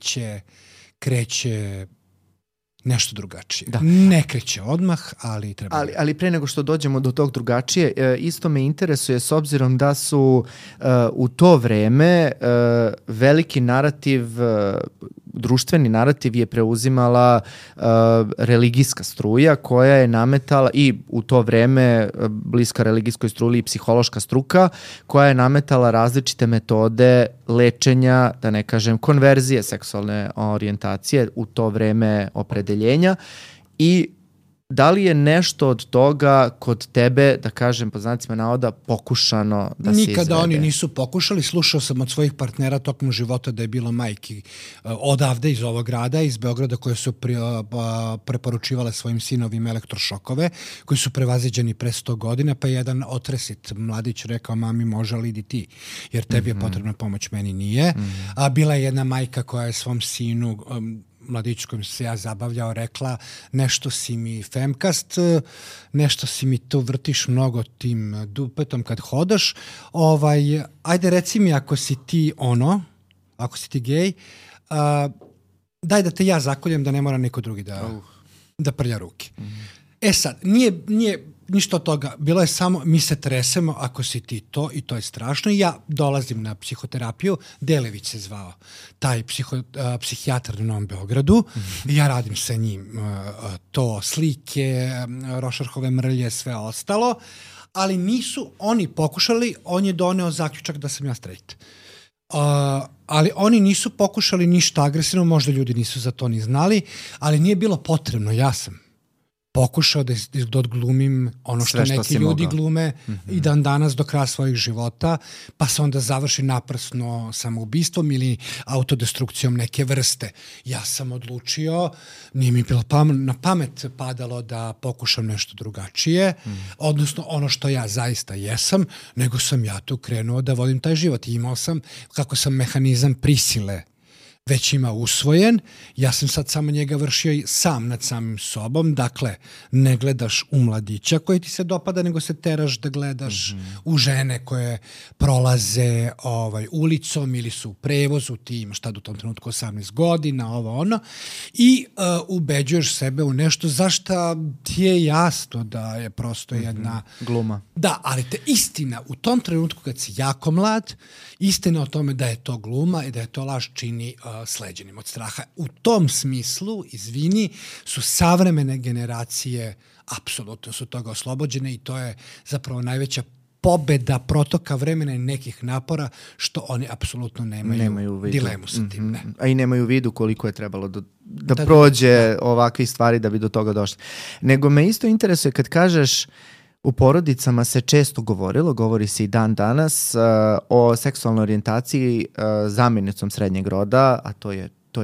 kreće nešto drugačije. Da. Ne kreće odmah, ali treba... Ali pre nego što dođemo do tog drugačije, isto me interesuje s obzirom da su u to vreme veliki narativ, društveni narativ je preuzimala religijska struja koja je nametala, i u to vreme bliska religijskoj struji, psihološka struka, koja je nametala različite metode lečenja, da ne kažem konverzije seksualne orijentacije, u to vreme opredeljenja. I da li je nešto od toga kod tebe, da kažem po znacima navoda, pokušano da se izvede? Nikada oni nisu pokušali. Slušao sam od svojih partnera tokom života da je bilo majki odavde iz ovog grada, iz Beograda, koje su preporučivale svojim sinovima elektrošokove, koji su prevaziđeni pre 100 godina, pa je jedan otresit mladić rekao, mami, može li idi ti, jer tebi je potrebna pomoć, meni nije. A bila je jedna majka koja je svom sinu, mladić kojim se ja zabavljao, rekla, nešto si mi femkast, nešto si mi tu vrtiš mnogo tim dupetom kad hodaš, ajde reci mi ako si ti ako si ti gej, daj da te ja zakoljem da ne mora niko drugi da prlja ruke. Sad, nije ništa od toga, bilo je samo mi se tresemo ako si ti to, i to je strašno. I ja dolazim na psihoterapiju, Delević se zvao, taj psihijatar na Novom Beogradu, i ja radim sa njim to, slike, Rošarhove mrlje, sve ostalo, ali nisu oni pokušali, on je doneo zaključak da sam ja straight. Ali oni nisu pokušali ništa agresivno, možda ljudi nisu za to ni znali, ali nije bilo potrebno, ja sam pokušao da odglumim ono što neki ljudi glume i dan danas do kraja svojih života, pa se onda završi naprasno samoubistvom ili autodestrukcijom neke vrste. Ja sam odlučio, nije mi bilo na pamet padalo da pokušam nešto drugačije, odnosno ono što ja zaista jesam, nego sam ja tu krenuo da vodim taj život. I imao sam, kako sam mehanizam prisile već ima usvojen, ja sam sad samo njega vršio sam nad samim sobom, dakle, ne gledaš u mladića koji ti se dopada, nego se teraš da gledaš u žene koje prolaze ulicom ili su u prevozu, ti imaš tad u tom trenutku 18 godina, ono, i ubeđuješ sebe u nešto zašto ti je jasno da je prosto jedna gluma. Da, ali te istina u tom trenutku kad si jako mlad, istina o tome da je to gluma i da je to laž čini sleđenim od straha. U tom smislu, izvini, su savremene generacije apsolutno su toga oslobođene i to je zapravo najveća pobeda protoka vremena i nekih napora što oni apsolutno nemaju dilemu sa tim. Ne. A i nemaju vidu koliko je trebalo da prođe ovakvih stvari da bi do toga došli. Nego me isto interesuje kad kažeš u porodicama se često govori se i dan danas o seksualnoj orijentaciji zamjenicom srednjeg roda, a to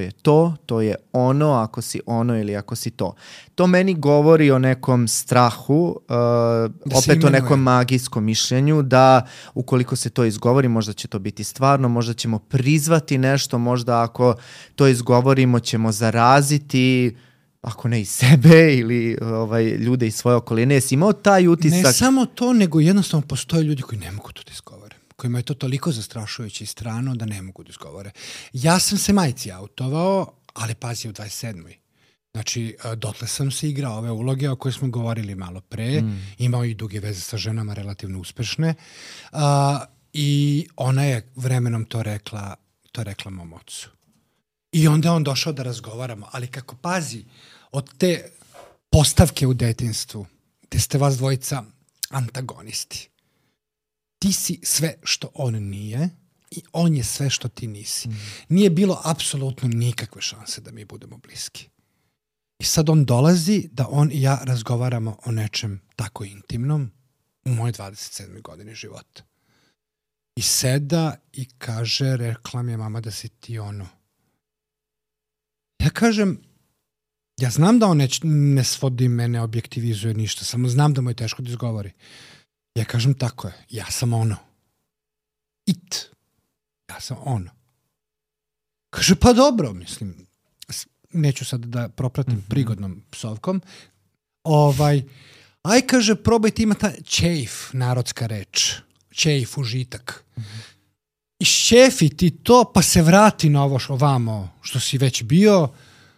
je ono, ako si ono ili ako si to. To meni govori o nekom strahu, opet o nekom magijskom mišljenju, da ukoliko se to izgovori, možda će to biti stvarno, možda ćemo prizvati nešto, možda ako to izgovorimo ćemo zaraziti, ako ne i sebe ili ljude iz svoje okoline. Jesi imao taj utisak? Ne samo to, nego jednostavno postoje ljudi koji ne mogu to da izgovore. Kojima je to toliko zastrašujuće i strano da ne mogu da izgovore. Ja sam se majci autovao, ali pazi u 27. Znači, dotle sam se igrao ove uloge o kojoj smo govorili malo pre. Imao i duge veze sa ženama, relativno uspešne. I ona je vremenom to rekla mom ocu. I onda on došao da razgovaramo. Ali kako pazi, od te postavke u detinjstvu, gde ste vas dvojica antagonisti, ti si sve što on nije i on je sve što ti nisi. Nije bilo apsolutno nikakve šanse da mi budemo bliski. I sad on dolazi da on i ja razgovaramo o nečem tako intimnom u mojoj 27. godini života. I seda i kaže, rekla mi je mama da si ti ono. Ja kažem, ja znam da on ne svodi mene, objektivizuje ništa, samo znam da mu je teško da izgovori. Ja kažem, tako je, ja sam ono. Ja sam ono. Kaže, pa dobro, mislim, neću sad da propratim prigodnom psovkom. Aj, kaže, probajte, ima ta čejf, narodska reč. Čejf, užitak. I šefi ti to, pa se vrati na ovo ovamo što si već bio,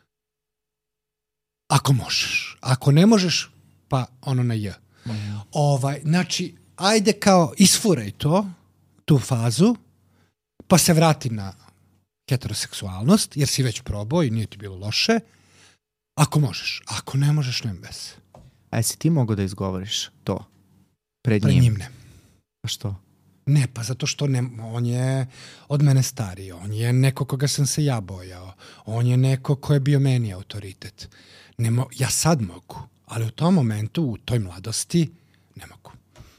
ako možeš. Ako ne možeš, pa ono na j. Znači, ajde kao isfuraj tu fazu, pa se vrati na heteroseksualnost, jer si već probao i nije ti bilo loše. Ako možeš. Ako ne možeš, nema bez. A jesi ti mogao da izgovoriš to pred njim ne. A što? Ne, pa zato što on je od mene stariji. On je neko koga sam se ja bojao. On je neko ko je bio meni autoritet. Ja sad mogu, ali u tom momentu, u toj mladosti, ne mogu.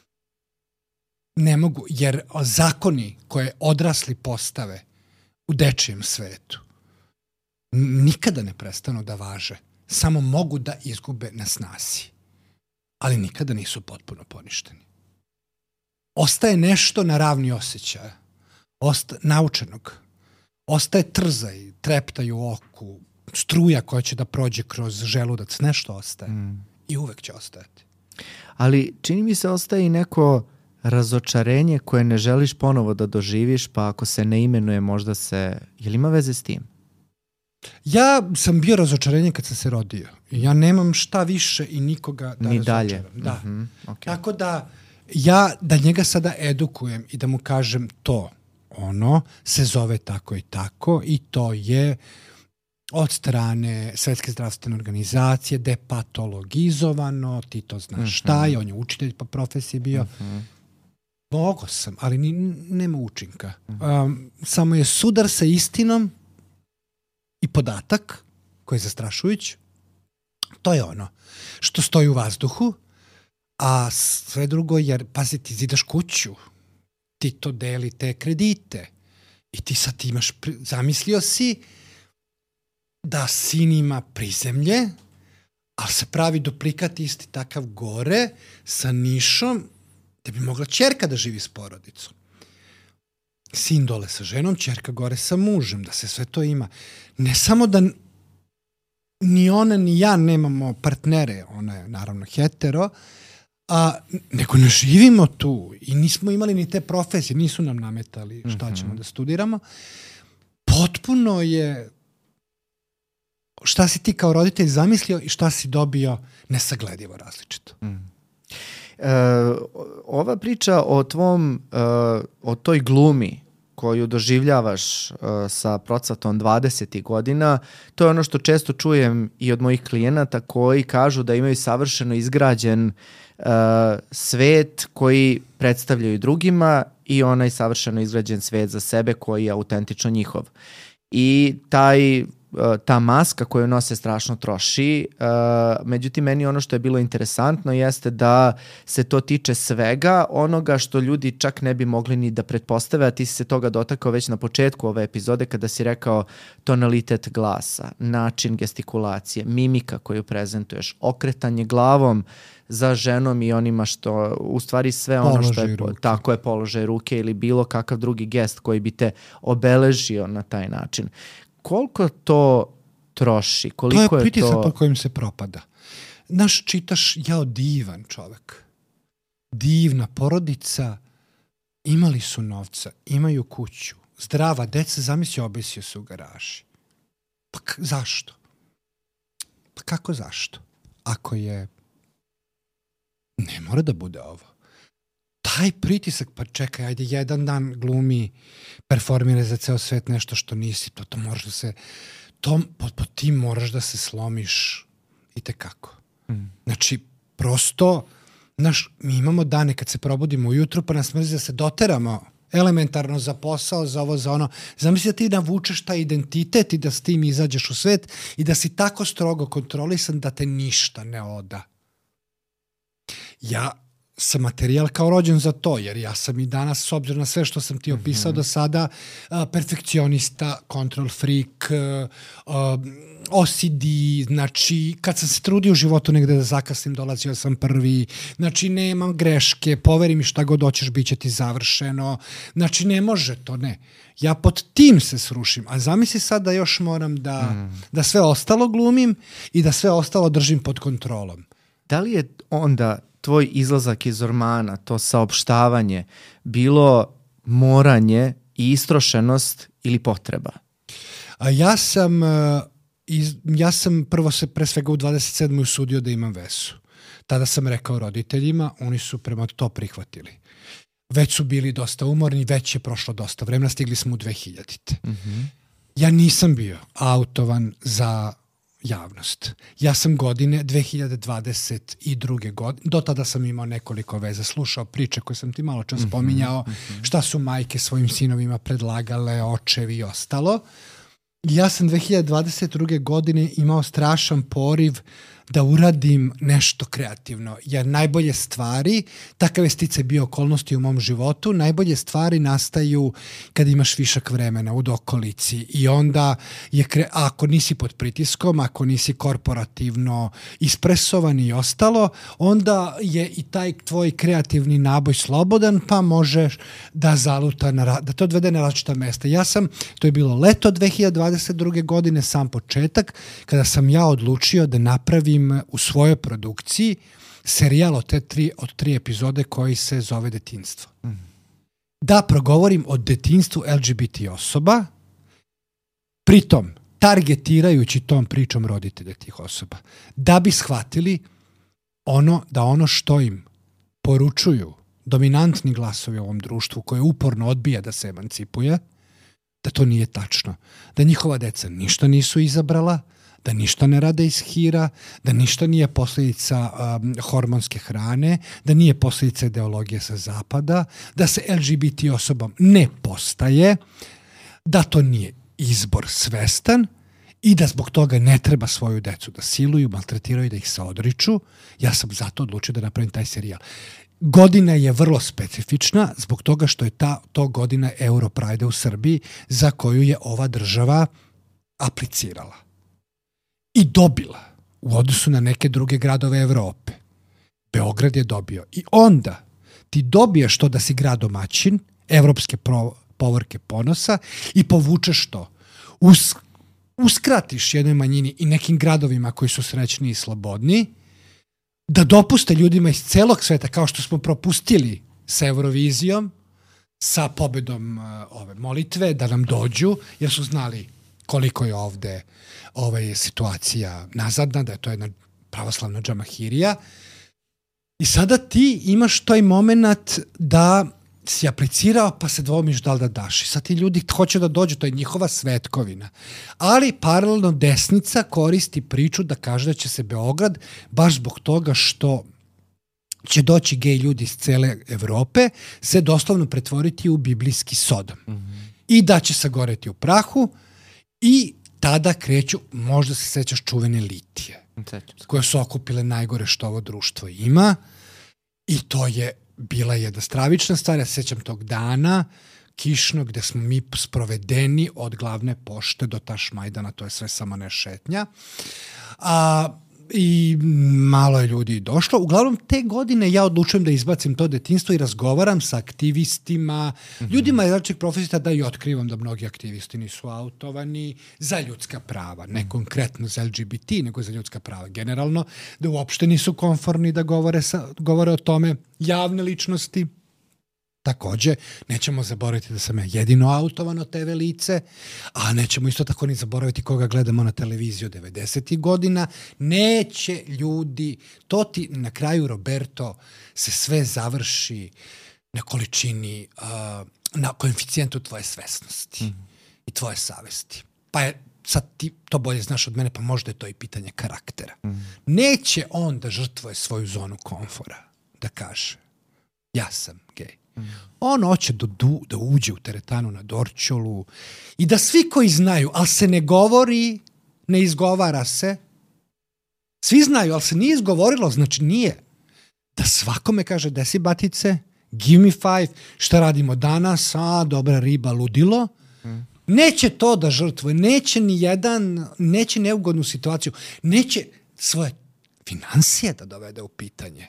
Ne mogu, jer zakoni koje odrasli postave u dečijem svetu nikada ne prestanu da važe. Samo mogu da izgube na snazi. Ali nikada nisu potpuno poništeni. Ostaje nešto na ravni osjećaja. Naučenog. Ostaje trzaj, treptaj u oku, struja koja će da prođe kroz želudac. Nešto ostaje. I uvek će ostajati. Ali čini mi se ostaje i neko razočarenje koje ne želiš ponovo da doživiš, pa ako se ne imenuje možda se... Je li ima veze s tim? Ja sam bio razočarenje kad sam se rodio. Ja nemam šta više i nikoga da ni razočaram. Dalje. Da. Okay. Tako da ja da njega sada edukujem i da mu kažem to, ono se zove tako i to je od strane Svetske zdravstvene organizacije depatologizovano, ti to znaš šta je, on je učitelj po profesiji bio. Mogo sam, ali nema učinka. Samo je sudar sa istinom i podatak koji je zastrašujući. To je ono što stoji u vazduhu, a sve drugo, jer pazi, ti zidaš kuću, ti to deli te kredite i ti sad imaš, zamislio si da sin ima prizemlje, ali se pravi duplikat isti takav gore sa nišom da bi mogla ćerka da živi s porodicom. Sin dole sa ženom, ćerka gore sa mužem, da se sve to ima. Ne samo da ni ona ni ja nemamo partnere, ona je naravno hetero, nego ne živimo tu i nismo imali ni te profesije, nisu nam nametali šta ćemo da studiramo. Potpuno je šta si ti kao roditelj zamislio i šta si dobio nesagledivo različito. Ova priča o toj glumi koju doživljavaš sa procvatom 20 godina, to je ono što često čujem i od mojih klijenata koji kažu da imaju savršeno izgrađen svet koji predstavljaju drugima i onaj savršeno izgrađen svet za sebe koji je autentično njihov. I ta maska koju nose strašno troši. Međutim, meni ono što je bilo interesantno jeste da se to tiče svega onoga što ljudi čak ne bi mogli ni da pretpostave, a ti si se toga dotakao već na početku ove epizode kada si rekao tonalitet glasa, način gestikulacije, mimika koju prezentuješ, okretanje glavom za ženom i onima što, u stvari sve ono što je, tako je, položaj ruke ili bilo kakav drugi gest koji bi te obeležio na taj način. Koliko to troši? Koliko je to... To je pritisak po kojim se propada. Naš čitaš, jao, divan čovek. Divna porodica, imali su novca, imaju kuću, zdrava deca, zamisli, obesio se u garaži. Pa zašto? Pa kako zašto? Ako je... Ne mora da bude ovo. Taj pritisak, pa čekaj, ajde, jedan dan glumi, performira za ceo svet nešto što nisi, to moraš da se, po tim moraš da se slomiš i tekako. Znači, prosto, mi imamo dane kad se probudimo ujutru, pa nas mrzi da se doteramo elementarno za posao, za ovo, za ono. Zamisli da ti navučeš taj identitet i da s tim izađeš u svet i da si tako strogo kontrolisan da te ništa ne oda. Ja sam materijal kao rođen za to, jer ja sam i danas, s obzirom na sve što sam ti opisao do sada, perfekcionista, control freak, OCD, znači kad sam se trudio u životu negde da zakasnim, dolazio sam prvi, znači nemam greške, poveri mi šta god hoćeš, bit će ti završeno, znači ne može to, ne. Ja pod tim se srušim, a zamisli sad da još moram da sve ostalo glumim i da sve ostalo držim pod kontrolom. Da li je onda tvoj izlazak iz ormana, to saopštavanje, bilo moranje i istrošenost ili potreba? Ja sam prvo se pre svega u 27. usudio da imam vesu. Tada sam rekao roditeljima, oni su prema to prihvatili. Već su bili dosta umorni, već je prošlo dosta vremena, stigli smo u 2000-te. Ja nisam bio autovan za javnost. Ja sam godine 2022. godine, do tada sam imao nekoliko veza, slušao priče koje sam ti malo čas spominjao, šta su majke svojim sinovima predlagale, očevi i ostalo. Ja sam 2022. godine imao strašan poriv da uradim nešto kreativno, jer najbolje stvari, takav je sticaj bio okolnosti u mom životu, najbolje stvari nastaju kad imaš višak vremena u dokolici i onda ako nisi pod pritiskom, ako nisi korporativno ispresovan i ostalo, onda je i taj tvoj kreativni naboj slobodan, pa možeš da zaluta, da te odvede na različita mesta. To je bilo leto 2022. godine, sam početak, kada sam ja odlučio da napravim u svojoj produkciji serijal od tri epizode koji se zove Detinjstvo. Da progovorim o detinjstvu LGBT osoba, pritom targetirajući tom pričom roditelja tih osoba, da bi shvatili da ono što im poručuju dominantni glasovi u ovom društvu koje uporno odbija da se emancipuje, da to nije tačno. Da njihova deca ništa nisu izabrala, da ništa ne rade iz hira, da ništa nije posljedica hormonske hrane, da nije posljedica ideologije sa zapada, da se LGBT osobom ne postaje, da to nije izbor svestan i da zbog toga ne treba svoju decu da siluju, maltretiraju, da ih se odriču. Ja sam zato odlučio da napravim taj serijal. Godina je vrlo specifična zbog toga što je to godina Europride u Srbiji za koju je ova država aplicirala i dobila u odnosu na neke druge gradove Evrope. Beograd je dobio. I onda ti dobiješ to da si grad domaćin, evropske povorke ponosa i povučeš to. Uskratiš jednoj manjini i nekim gradovima koji su srećni i slobodni da dopuste ljudima iz celog sveta, kao što smo propustili sa Eurovizijom, sa pobedom ove molitve, da nam dođu, jer su znali koliko je ovde situacija nazadna, da je to jedna pravoslavna džamahirija. I sada ti imaš taj moment da si aplicirao pa se dvomiš da li da daš. I sad ti ljudi hoće da dođu, to je njihova svetkovina. Ali paralelno desnica koristi priču da kaže da će se Beograd, baš zbog toga što će doći gej ljudi iz cele Evrope, se doslovno pretvoriti u biblijski Sodom. I da će sagoreti u prahu i tada kreću, možda se sećaš čuvene litije, koje su okupile najgore što ovo društvo ima. I to je bila jedna stravična stvar. Ja se sjećam tog dana kišnog gde smo mi sprovedeni od glavne pošte do Tašmajdana, to je sve samo ne šetnja. I malo je ljudi došlo. Uglavnom, te godine ja odlučujem da izbacim to detinjstvo i razgovaram sa aktivistima, ljudima iz različitih profesija, da i otkrivam da mnogi aktivisti nisu autovani za ljudska prava, ne konkretno za LGBT, nego za ljudska prava generalno, da uopšte nisu konforni da govore o tome javne ličnosti. Takođe, nećemo zaboraviti da sam ja jedino autovano TV lice, a nećemo isto tako ni zaboraviti koga gledamo na televiziju 90. godina. Neće ljudi, to ti na kraju, Roberto, se sve završi na količini, na koeficijentu tvoje svesnosti i tvoje savesti. Pa je, sad ti to bolje znaš od mene, pa možda je to i pitanje karaktera. Neće on da žrtvuje svoju zonu komfora, da kaže, ja sam gej. On hoće da uđe u teretanu na Dorćolu i da svi koji znaju, ali se ne govori, ne izgovara se, svi znaju, ali se nije izgovorilo, znači nije. Da svakome kaže, gde si batice, give me 5, šta radimo danas, dobra riba, ludilo. Neće to da žrtvuje, neće neugodnu situaciju, neće svoje finansije da dovede u pitanje.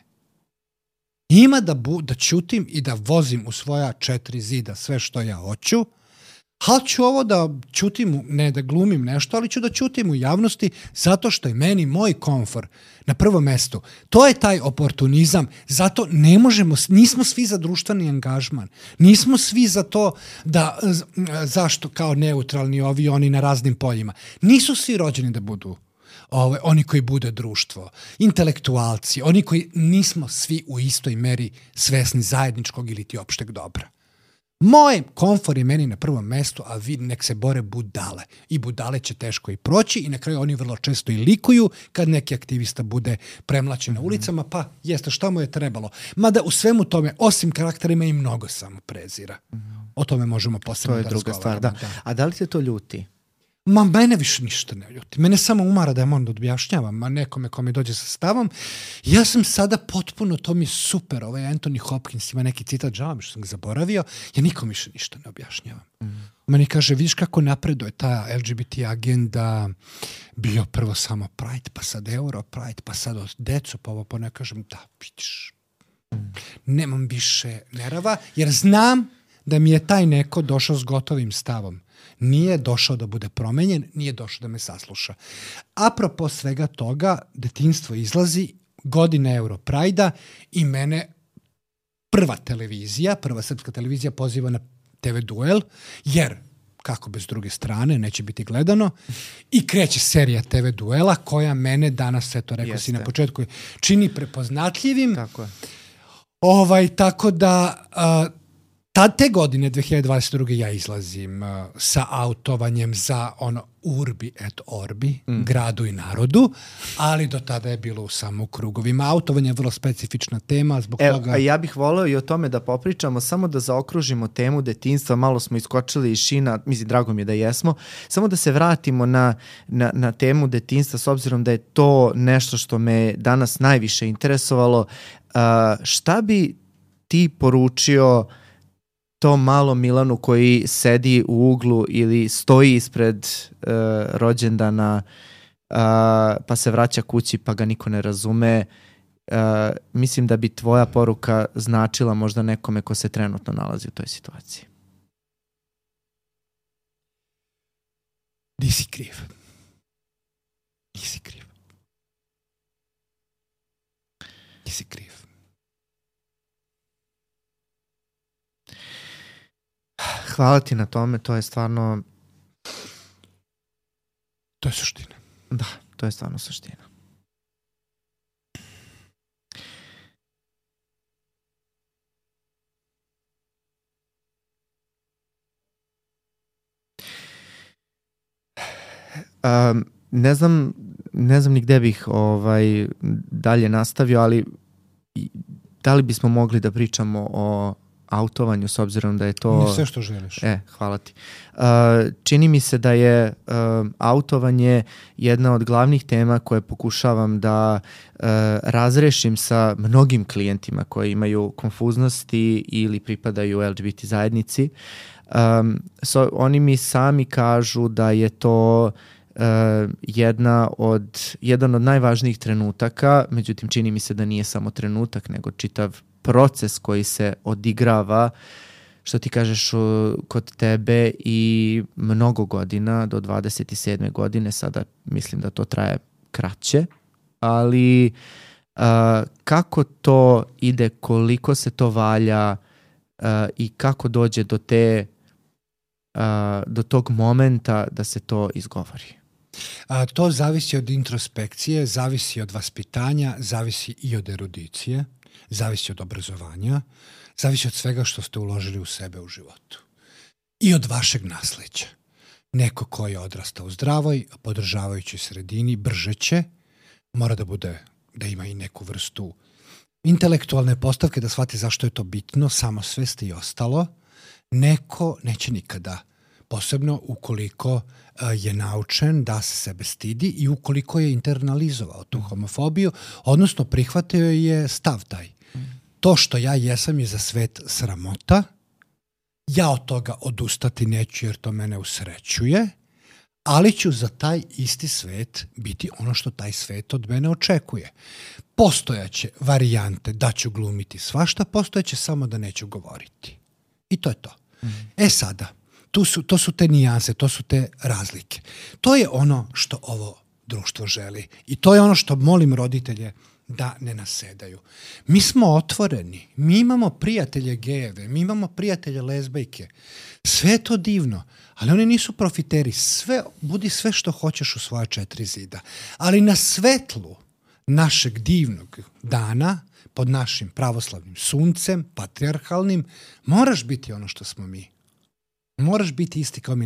Ima da ćutim i da vozim u svoja 4 zida sve što ja hoću, ali ću ovo da ćutim, ne da glumim nešto, ali ću da ćutim u javnosti zato što je meni moj komfor na prvom mestu. To je taj oportunizam, zato nismo svi za društveni angažman, nismo svi za to da, zašto kao neutralni ovi oni na raznim poljima. Nisu svi rođeni da budu oni koji bude društvo, intelektualci, oni koji nismo svi u istoj meri svesni zajedničkog ili ti opšteg dobra. Moj komfor je meni na prvom mestu, a vi nek se bore budale. I budale će teško i proći i na kraju oni vrlo često i likuju kad neki aktivista bude premlačen na ulicama, pa jeste šta mu je trebalo. Mada u svemu tome, osim karaktera, ima i mnogo samo prezira. O tome možemo posebno da razgovaramo. To je druga stvar, da. A da li te to ljuti? Ma, mene više ništa ne ljuti. Mene samo umara da ja moram da objašnjavam, a nekome ko mi dođe sa stavom. Ja sam sada potpuno, to mi je super, Anthony Hopkins ima neki citat, žao mi što sam ga zaboravio, ja nikom više ništa ne objašnjavam. Meni kaže, vidiš kako napreduje ta LGBT agenda, bio prvo samo Pride, pa sad Euro Pride, pa sad od decu, pa ovo, pa ne kažem, da, vidiš. Nemam više nerava, jer znam da mi je taj neko došao s gotovim stavom. Nije došao da bude promenjen, nije došao da me sasluša. Apropo svega toga, detinjstvo izlazi, godine Europrajda i mene prva srpska televizija poziva na TV duel, jer, kako bez druge strane, neće biti gledano, i kreće serija TV duela koja mene danas, eto, rekao si na početku, čini prepoznatljivim. Tako je. Tako da... te godine, 2022. ja izlazim sa autovanjem za urbi et orbi, gradu i narodu, ali do tada je bilo u samo krugovima. Autovanje je vrlo specifična tema, zbog toga... Ja bih voleo i o tome da popričamo, samo da zaokružimo temu detinjstva, malo smo iskočili iz šina, mislim, drago mi je da jesmo, samo da se vratimo na temu detinjstva, s obzirom da je to nešto što me danas najviše interesovalo. Šta bi ti poručio tom malom Milanu koji sedi u uglu ili stoji ispred rođendana, pa se vraća kući pa ga niko ne razume? Mislim da bi tvoja poruka značila možda nekome ko se trenutno nalazi u toj situaciji. Nisi kriv. Nisi kriv. Nisi kriv. Hvala ti na tome, to je stvarno... To je suština. Da, to je stvarno suština. Ne znam ni gde bih dalje nastavio, ali da li bismo mogli da pričamo o autovanju, s obzirom da je to... Sve što želiš. Hvala ti. Čini mi se da je autovanje jedna od glavnih tema koje pokušavam da razrešim sa mnogim klijentima koji imaju konfuznosti ili pripadaju LGBT zajednici. Oni mi sami kažu da je to jedan od najvažnijih trenutaka, međutim čini mi se da nije samo trenutak, nego čitav proces koji se odigrava, što ti kažeš, kod tebe i mnogo godina, do 27. godine, sada mislim da to traje kraće, ali kako to ide, koliko se to valja i kako dođe do tog momenta da se to izgovori? To zavisi od introspekcije, zavisi od vaspitanja, zavisi i od erudicije, zavisi od obrazovanja, zavisi od svega što ste uložili u sebe u životu. I od vašeg nasleđa. Neko ko je odrastao u zdravoj, podržavajućoj sredini, brže će, mora da ima i neku vrstu intelektualne postavke, da shvati zašto je to bitno, samosvest i ostalo. Neko neće nikada, posebno ukoliko je naučen da se sebe stidi i ukoliko je internalizovao tu homofobiju, odnosno prihvatio je stav taj. To što ja jesam je za svet sramota, ja od toga odustati neću jer to mene usrećuje, ali ću za taj isti svet biti ono što taj svet od mene očekuje. Postojaće varijante da ću glumiti svašta, postojaće samo da neću govoriti. I to je to. Sada, to su te nijanse, to su te razlike. To je ono što ovo društvo želi i to je ono što molim roditelje da ne nasedaju. Mi smo otvoreni, mi imamo prijatelje gejeve, mi imamo prijatelje lezbejke. Sve je to divno, ali oni nisu profiteri. Budi sve što hoćeš u svoja 4 zida. Ali na svetlu našeg divnog dana, pod našim pravoslavnim suncem, patrijarhalnim, moraš biti ono što smo mi. Moraš biti isti kao mi.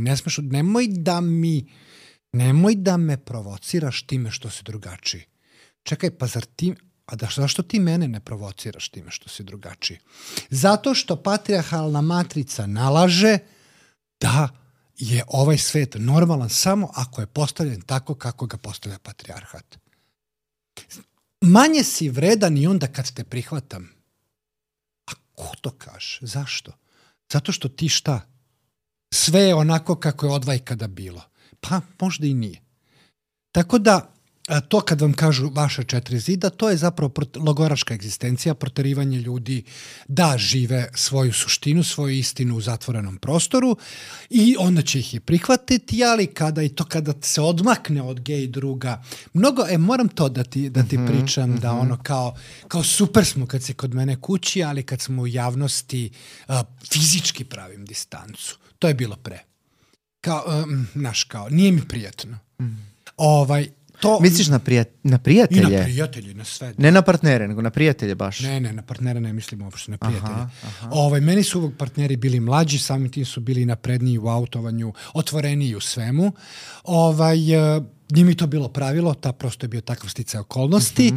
Nemoj da me provociraš time što si drugačiji. Čekaj, pa zašto ti mene ne provociraš time što si drugačiji? Zato što patrijarhalna matrica nalaže da je ovaj svet normalan samo ako je postavljen tako kako ga postavlja patrijarhat. Manje si vredan i onda kad te prihvatam. A ko to kaže? Zašto? Zato što ti šta? Sve je onako kako je odvajkada bilo. Pa možda i nije. Tako da to kad vam kažu vaša 4 zida, to je zapravo logoraška egzistencija, proterivanje ljudi da žive svoju suštinu, svoju istinu u zatvorenom prostoru i onda će ih i prihvatiti, ali kada se odmakne od gej druga, moram to da ti pričam, da ono kao super smo kad si kod mene kući, ali kad smo u javnosti fizički pravim distancu. To je bilo pre. Nije mi prijatno. Misliš na prijatelje? I na prijatelje, na sve. Ne na partnere, nego na prijatelje baš. Ne, na partnere ne mislim uopšte, na prijatelje. Meni su uvijek partneri bili mlađi, samim tim su bili napredniji u autovanju, otvoreniji u svemu. Njima je to bilo pravilo, prosto je bio takav sticaj okolnosti.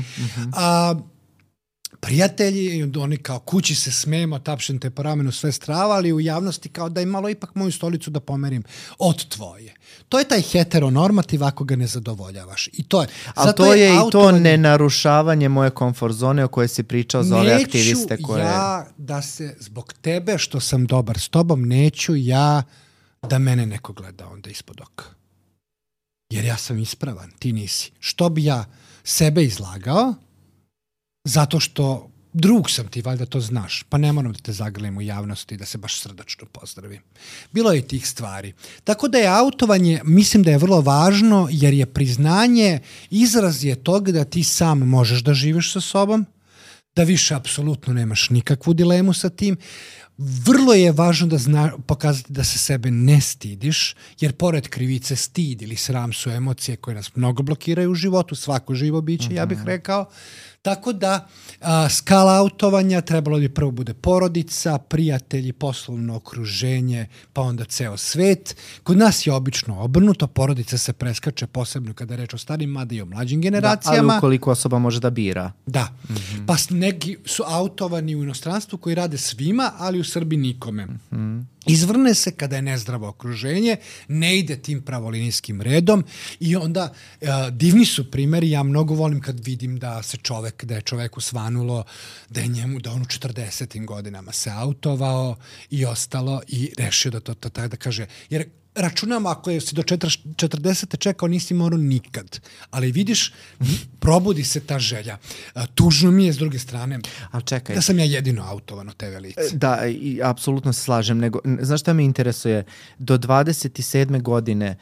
Prijatelji, oni kao kući se smijemo, tapšem te po ramenu, sve strava, ali u javnosti kao daj malo ipak moju stolicu da pomerim od tvoje. To je taj heteronormativ ako ga ne zadovoljavaš. I to je. Ali to je i to nenarušavanje moje komfort zone o kojoj si pričao za ove aktiviste koje... Neću ja da se zbog tebe što sam dobar s tobom, neću ja da mene neko gleda onda ispod oka. Jer ja sam ispravan, ti nisi. Što bi ja sebe izlagao? Zato što drug sam ti, valjda to znaš, pa ne moram da te zagrlim u javnosti, da se baš srdačno pozdravim. Bilo je i tih stvari. Tako da je autovanje, mislim da je vrlo važno, jer je priznanje, izraz je toga da ti sam možeš da živiš sa sobom, da više apsolutno nemaš nikakvu dilemu sa tim. Vrlo je važno da pokazati da se sebe ne stidiš, jer pored krivice stid ili sram su emocije koje nas mnogo blokiraju u životu, svako živo biće, ja bih rekao. Tako da skala autovanja trebalo bi prvo bude porodica, prijatelji, poslovno okruženje, pa onda ceo svet. Kod nas je obično obrnuto, porodica se preskače posebno kada je reč o starim, mada i o mlađim generacijama. Ali ukoliko osoba može da bira. Da, pa neki su autovani u inostranstvu koji rade svima, ali u Srbiji nikome. Izvrne se kada je nezdravo okruženje, ne ide tim pravolinijskim redom i onda divni su primjeri. Ja mnogo volim kad vidim da je čoveku svanulo, da on u 40. godinama se autovao i ostalo i rešio da to tako da kaže. Jer računamo, ako si do 40. čekao, nisi morao nikad. Ali vidiš, probudi se ta želja. Tužno mi je s druge strane da sam ja jedino autovan od te velice. Da, i apsolutno se slažem. Nego, znaš šta me interesuje? Do 27. godine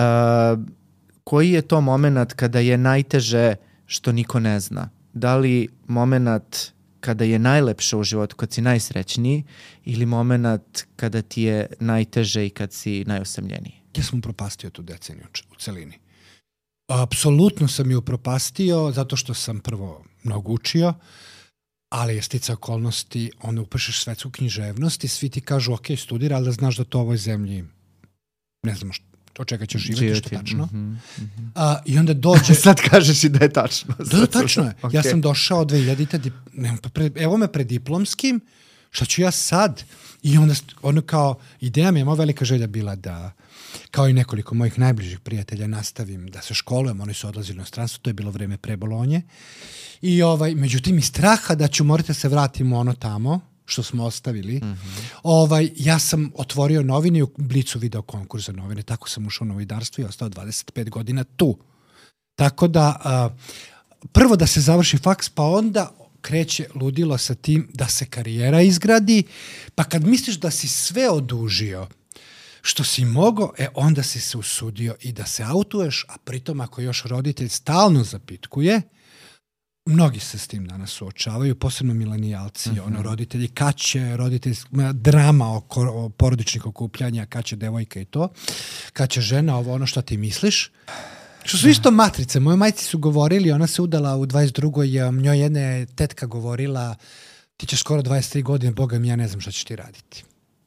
koji je to moment kada je najteže što niko ne zna? Da li moment kada je najlepše u životu, kad si najsrećniji, ili moment kada ti je najteže i kad si najosamljeniji? Ja sam upropastio tu deceniju u celini. Apsolutno sam je upropastio zato što sam prvo mnogo učio, ali je sticao okolnosti, onda upišeš svetsku književnost i svi ti kažu ok, studira, ali da znaš da to u ovoj zemlji ne znamo od čega ćeš živjeti, što tačno. I onda dođe... Sad kažeš i da je tačno. Da, tačno je. Okay. Ja sam došao 2000, evo me pred diplomskim, šta ću ja sad? I onda ono kao, ideja mi je, moja velika želja bila da, kao i nekoliko mojih najbližih prijatelja, nastavim da se školujem, oni su odlazili u inostranstvo, to je bilo vreme pre Bolonje. I međutim, iz straha da ću morati da se vratimo ono tamo, što smo ostavili, ja sam otvorio novine i u Blicu video konkurs za novine, tako sam ušao u novinarstvo i ostao 25 godina tu. Tako da, prvo da se završi faks, pa onda kreće ludilo sa tim da se karijera izgradi, pa kad misliš da si sve odužio što si mogao, onda si se usudio i da se autuješ, a pritom ako još roditelj stalno zapitkuje, mnogi se s tim danas suočavaju, posebno milenijalci, roditelji, kad će drama oko porodičnih okupljanja, kad će devojka i to, kad će žena ono što ti misliš. Što su isto matrice. Moje majci su govorili, ona se udala u 22. Njoj jedna tetka govorila, ti ćeš skoro 23 godine, Boga mi, ja ne znam šta ćeš ti raditi.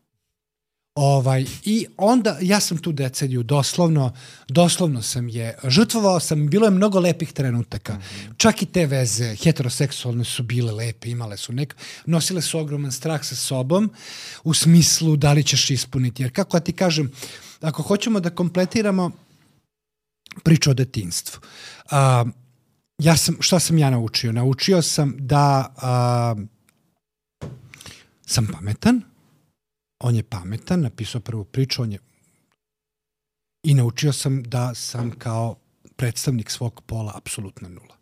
I onda ja sam tu deceniju doslovno sam je žrtvovao sam, bilo je mnogo lepih trenutaka. Čak i te veze heteroseksualne su bile lepe, imale su nosile su ogroman strah sa sobom u smislu da li ćeš ispuniti. Jer kako ti kažem, ako hoćemo da kompletiramo priču o detinjstvu, šta sam ja naučio? Naučio sam da sam pametan. On je pametan, napisao prvu priču, i naučio sam da sam kao predstavnik svog pola apsolutna nula.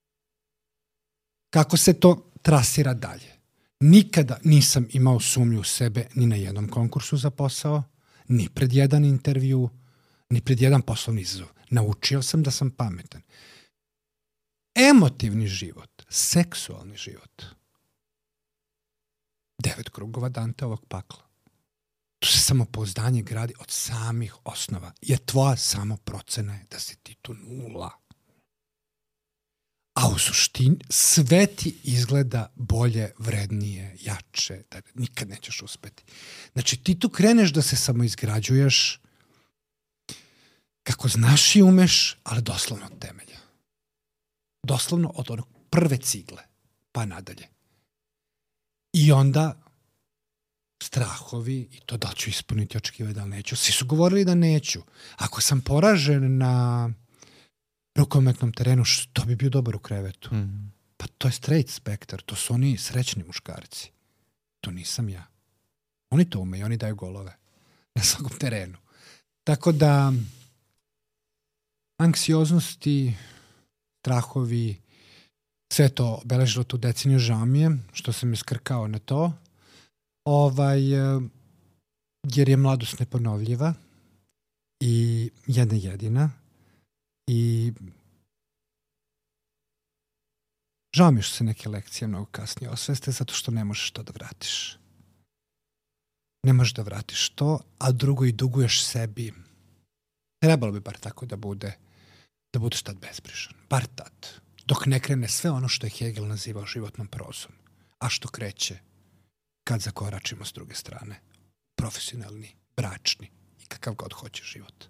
Kako se to trasira dalje? Nikada nisam imao sumnju u sebe ni na jednom konkursu za posao, ni pred jedan intervju, ni pred jedan poslovni izazov. Naučio sam da sam pametan. Emotivni život, seksualni život. 9 krugova Danteovog pakla. Tu se samopouzdanje gradi od samih osnova. Jer tvoja samoprocena je da si ti tu nula. a u suštini sve ti izgleda bolje, vrednije, jače, da nikad nećeš uspeti. Znači ti tu kreneš da se samoizgrađuješ kako znaš i umeš, ali doslovno od temelja. Doslovno od onog prve cigle, pa nadalje. I onda strahovi, i to da ću ispuniti očekivati da li neću. Svi su govorili da neću. Ako sam poražen na rukometnom terenu, što bi bio dobar u krevetu? Pa to je straight spektar, to su oni srećni muškarci. To nisam ja. Oni to umeju, oni daju golove na svakom terenu. Tako da anksioznosti, strahovi, sve to obeležilo tu deceniju, žao mi je što sam iskrkao na to, jer je mladost neponovljiva i jedna jedina i žao mi je što se neke lekcije mnogo kasnije osveste zato što ne možeš to da vratiš. Ne možeš da vratiš to, a drugo i duguješ sebi. Trebalo bi bar tako da budeš tad bezbrižan. Bar tad. Dok ne krene sve ono što je Hegel nazivao životnom prozom. A što kreće kad zakoračimo s druge strane. Profesionalni, bračni i kakav god hoće život.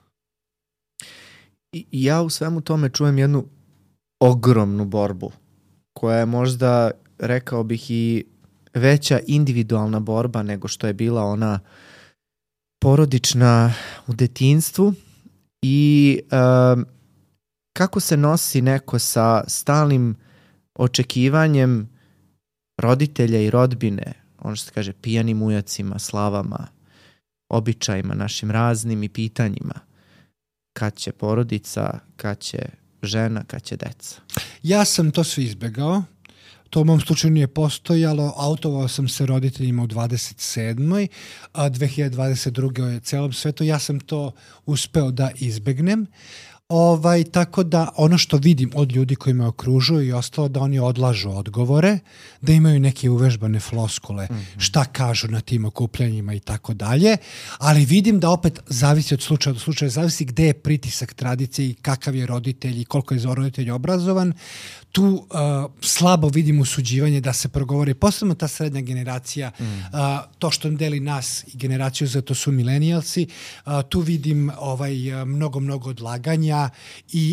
I ja u svemu tome čujem jednu ogromnu borbu koja je možda, rekao bih, i veća individualna borba nego što je bila ona porodična u detinjstvu i kako se nosi neko sa stalnim očekivanjem roditelja i rodbine, ono što se kaže pijanim ujacima, slavama, običajima našim raznim i pitanjima. Kad će porodica, kad će žena, kad će deca? Ja sam to sve izbegao. To u mom slučaju nije postojalo. Autovao sam se roditeljima u 27. a 2022. je celom svetu. Ja sam to uspeo da izbegnem. Tako da ono što vidim od ljudi koji me okružuju i ostalo, da oni odlažu odgovore, da imaju neke uvežbane floskule, šta kažu na tim okupljanjima i tako dalje, ali vidim da opet zavisi od slučaja do slučaja, zavisi gde je pritisak tradicije i kakav je roditelj i koliko je roditelj obrazovan. Tu slabo vidim usuđivanje da se progovori, posebno ta srednja generacija, to što deli nas i generaciju, zato su milenijalci, tu vidim mnogo odlaganja i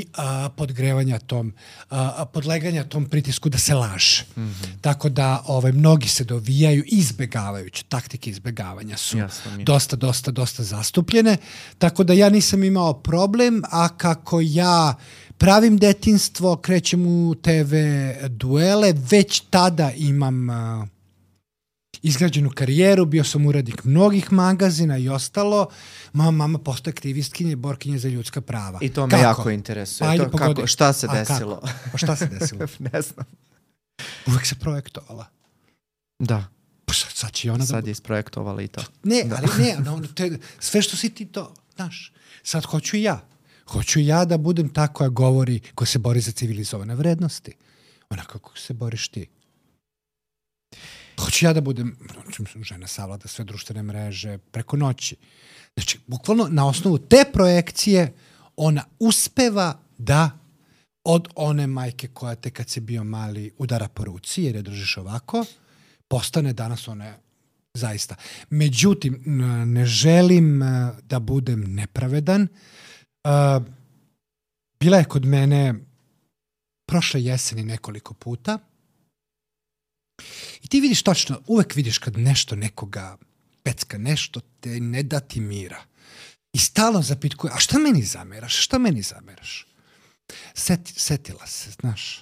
podleganja tom pritisku da se laže. Tako da mnogi se dovijaju izbegavajući, taktike izbegavanja su dosta zastupljene, tako da ja nisam imao problem, a kako ja pravim detinjstvo, krećem u TV duele, već tada imam izgrađenu karijeru, bio sam urednik mnogih magazina i ostalo. Moja mama postoje aktivistkinja i borkinja za ljudska prava. I to me jako interesuje. Šta se desilo? Pa šta se desilo? Ne znam. Uvek se projektovala. Da. Pa sad će ona sad je isprojektovala i to. Ne, da. Ali ne, sve što si ti to, znaš, sad hoću i ja. Hoću ja da budem ta koja se bori za civilizovane vrednosti. Onako kako se boriš ti. Hoću ja da budem, žena savlada sve društvene mreže preko noći. Znači, bukvalno na osnovu te projekcije ona uspeva da od one majke koja te kad si bio mali udara po ruci jer je držiš ovako, postane danas ona zaista. Međutim, ne želim da budem nepravedan. Bila je kod mene prošle jeseni nekoliko puta i ti vidiš tačno, uvek vidiš kad nešto nekoga pecka, nešto te ne da ti mira. I stalno zapitkuje, a šta meni zameraš? Setila se, znaš.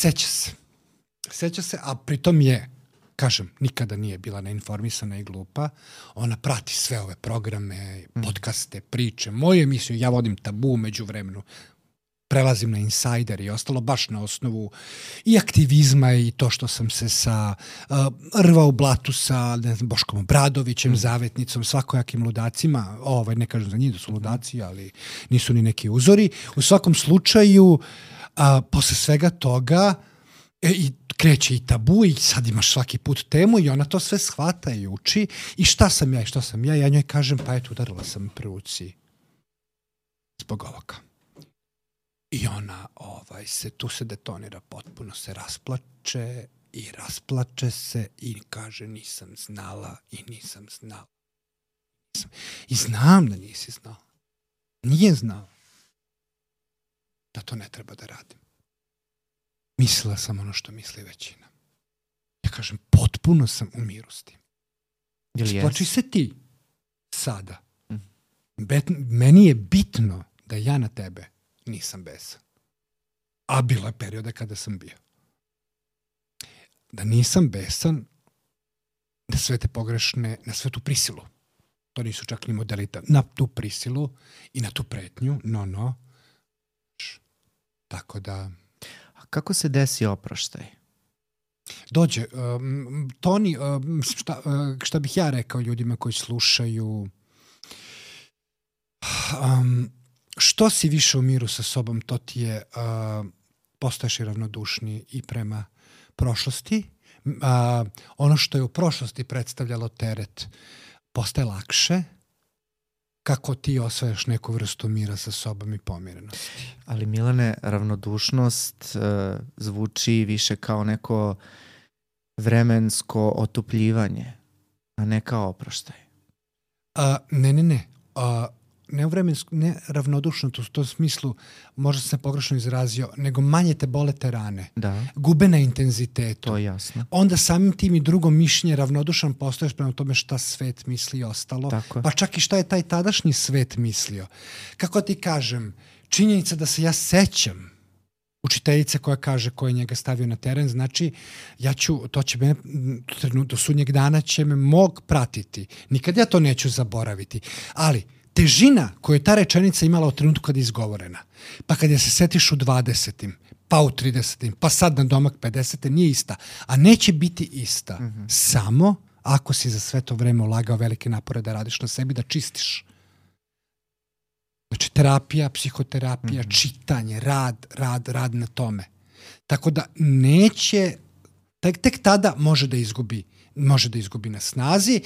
Seća se, a pritom je, kažem, nikada nije bila neinformisana i glupa. Ona prati sve ove programe, podcaste, priče, moju emisiju, ja vodim Tabu među vremenu. Prelazim na Insider i ostalo baš na osnovu i aktivizma i to što sam se rvao u blatu sa Boškom Obradovićem, Zavetnicom, svakojakim ludacima. Ne kažem za njih da su ludaci, ali nisu ni neki uzori. U svakom slučaju, posle svega toga i kreće i Tabu i sad imaš svaki put temu i ona to sve shvata i uči. I šta sam ja? Ja njoj kažem, pa eto, udarila sam pri ruci zbog ovoga. I ona tu se detonira, potpuno se rasplače i rasplače se i kaže nisam znala i nisam znala. I znam da nisi znala. Nije znala da to ne treba da radim. Mislila sam ono što misli većina. Ja kažem, potpuno sam u miru s tim. Splači se ti sada. Meni je bitno da ja na tebe nisam besan. A bilo je perioda kada sam bio. Da nisam besan na sve te pogrešne, na sve tu prisilu. To nisu čak ni modalita. Na tu prisilu i na tu pretnju. No. Tako da... A kako se desi oproštaj? Dođe. Toni, šta bih ja rekao ljudima koji slušaju... što si više u miru sa sobom, to ti je postaješ i ravnodušni i prema prošlosti. Ono što je u prošlosti predstavljalo teret postaje lakše. Kako ti osvajaš neku vrstu mira sa sobom i pomirenosti. Ali Milane, ravnodušnost zvuči više kao neko vremensko otupljivanje, a ne kao oproštaj. Ne. Ne ravnodušno u tom smislu, možda sam se pogrešno izrazio, nego manje te bole te rane. Da. Gube na intenzitetu. To je jasno. Onda samim tim i drugo mišljenje ravnodušan postaješ prema tome šta svet misli i ostalo. Tako. Pa čak i šta je taj tadašnji svet mislio. Kako ti kažem, činjenica da se ja sećam učiteljice koja kaže ko je njega stavio na teren, znači to će me do sudnjeg dana će me mog pratiti. Nikad ja to neću zaboraviti. Ali težina koju je ta rečenica imala u trenutku kad je izgovorena, pa kad je se setiš u 20. pa u 30. pa sad na domak 50. nije ista. A neće biti ista. Samo ako si za sve to vreme ulagao velike napore da radiš na sebi, da čistiš. Znači terapija, psihoterapija, čitanje, rad na tome. Tako da neće, tek tada može da izgubi na snazi.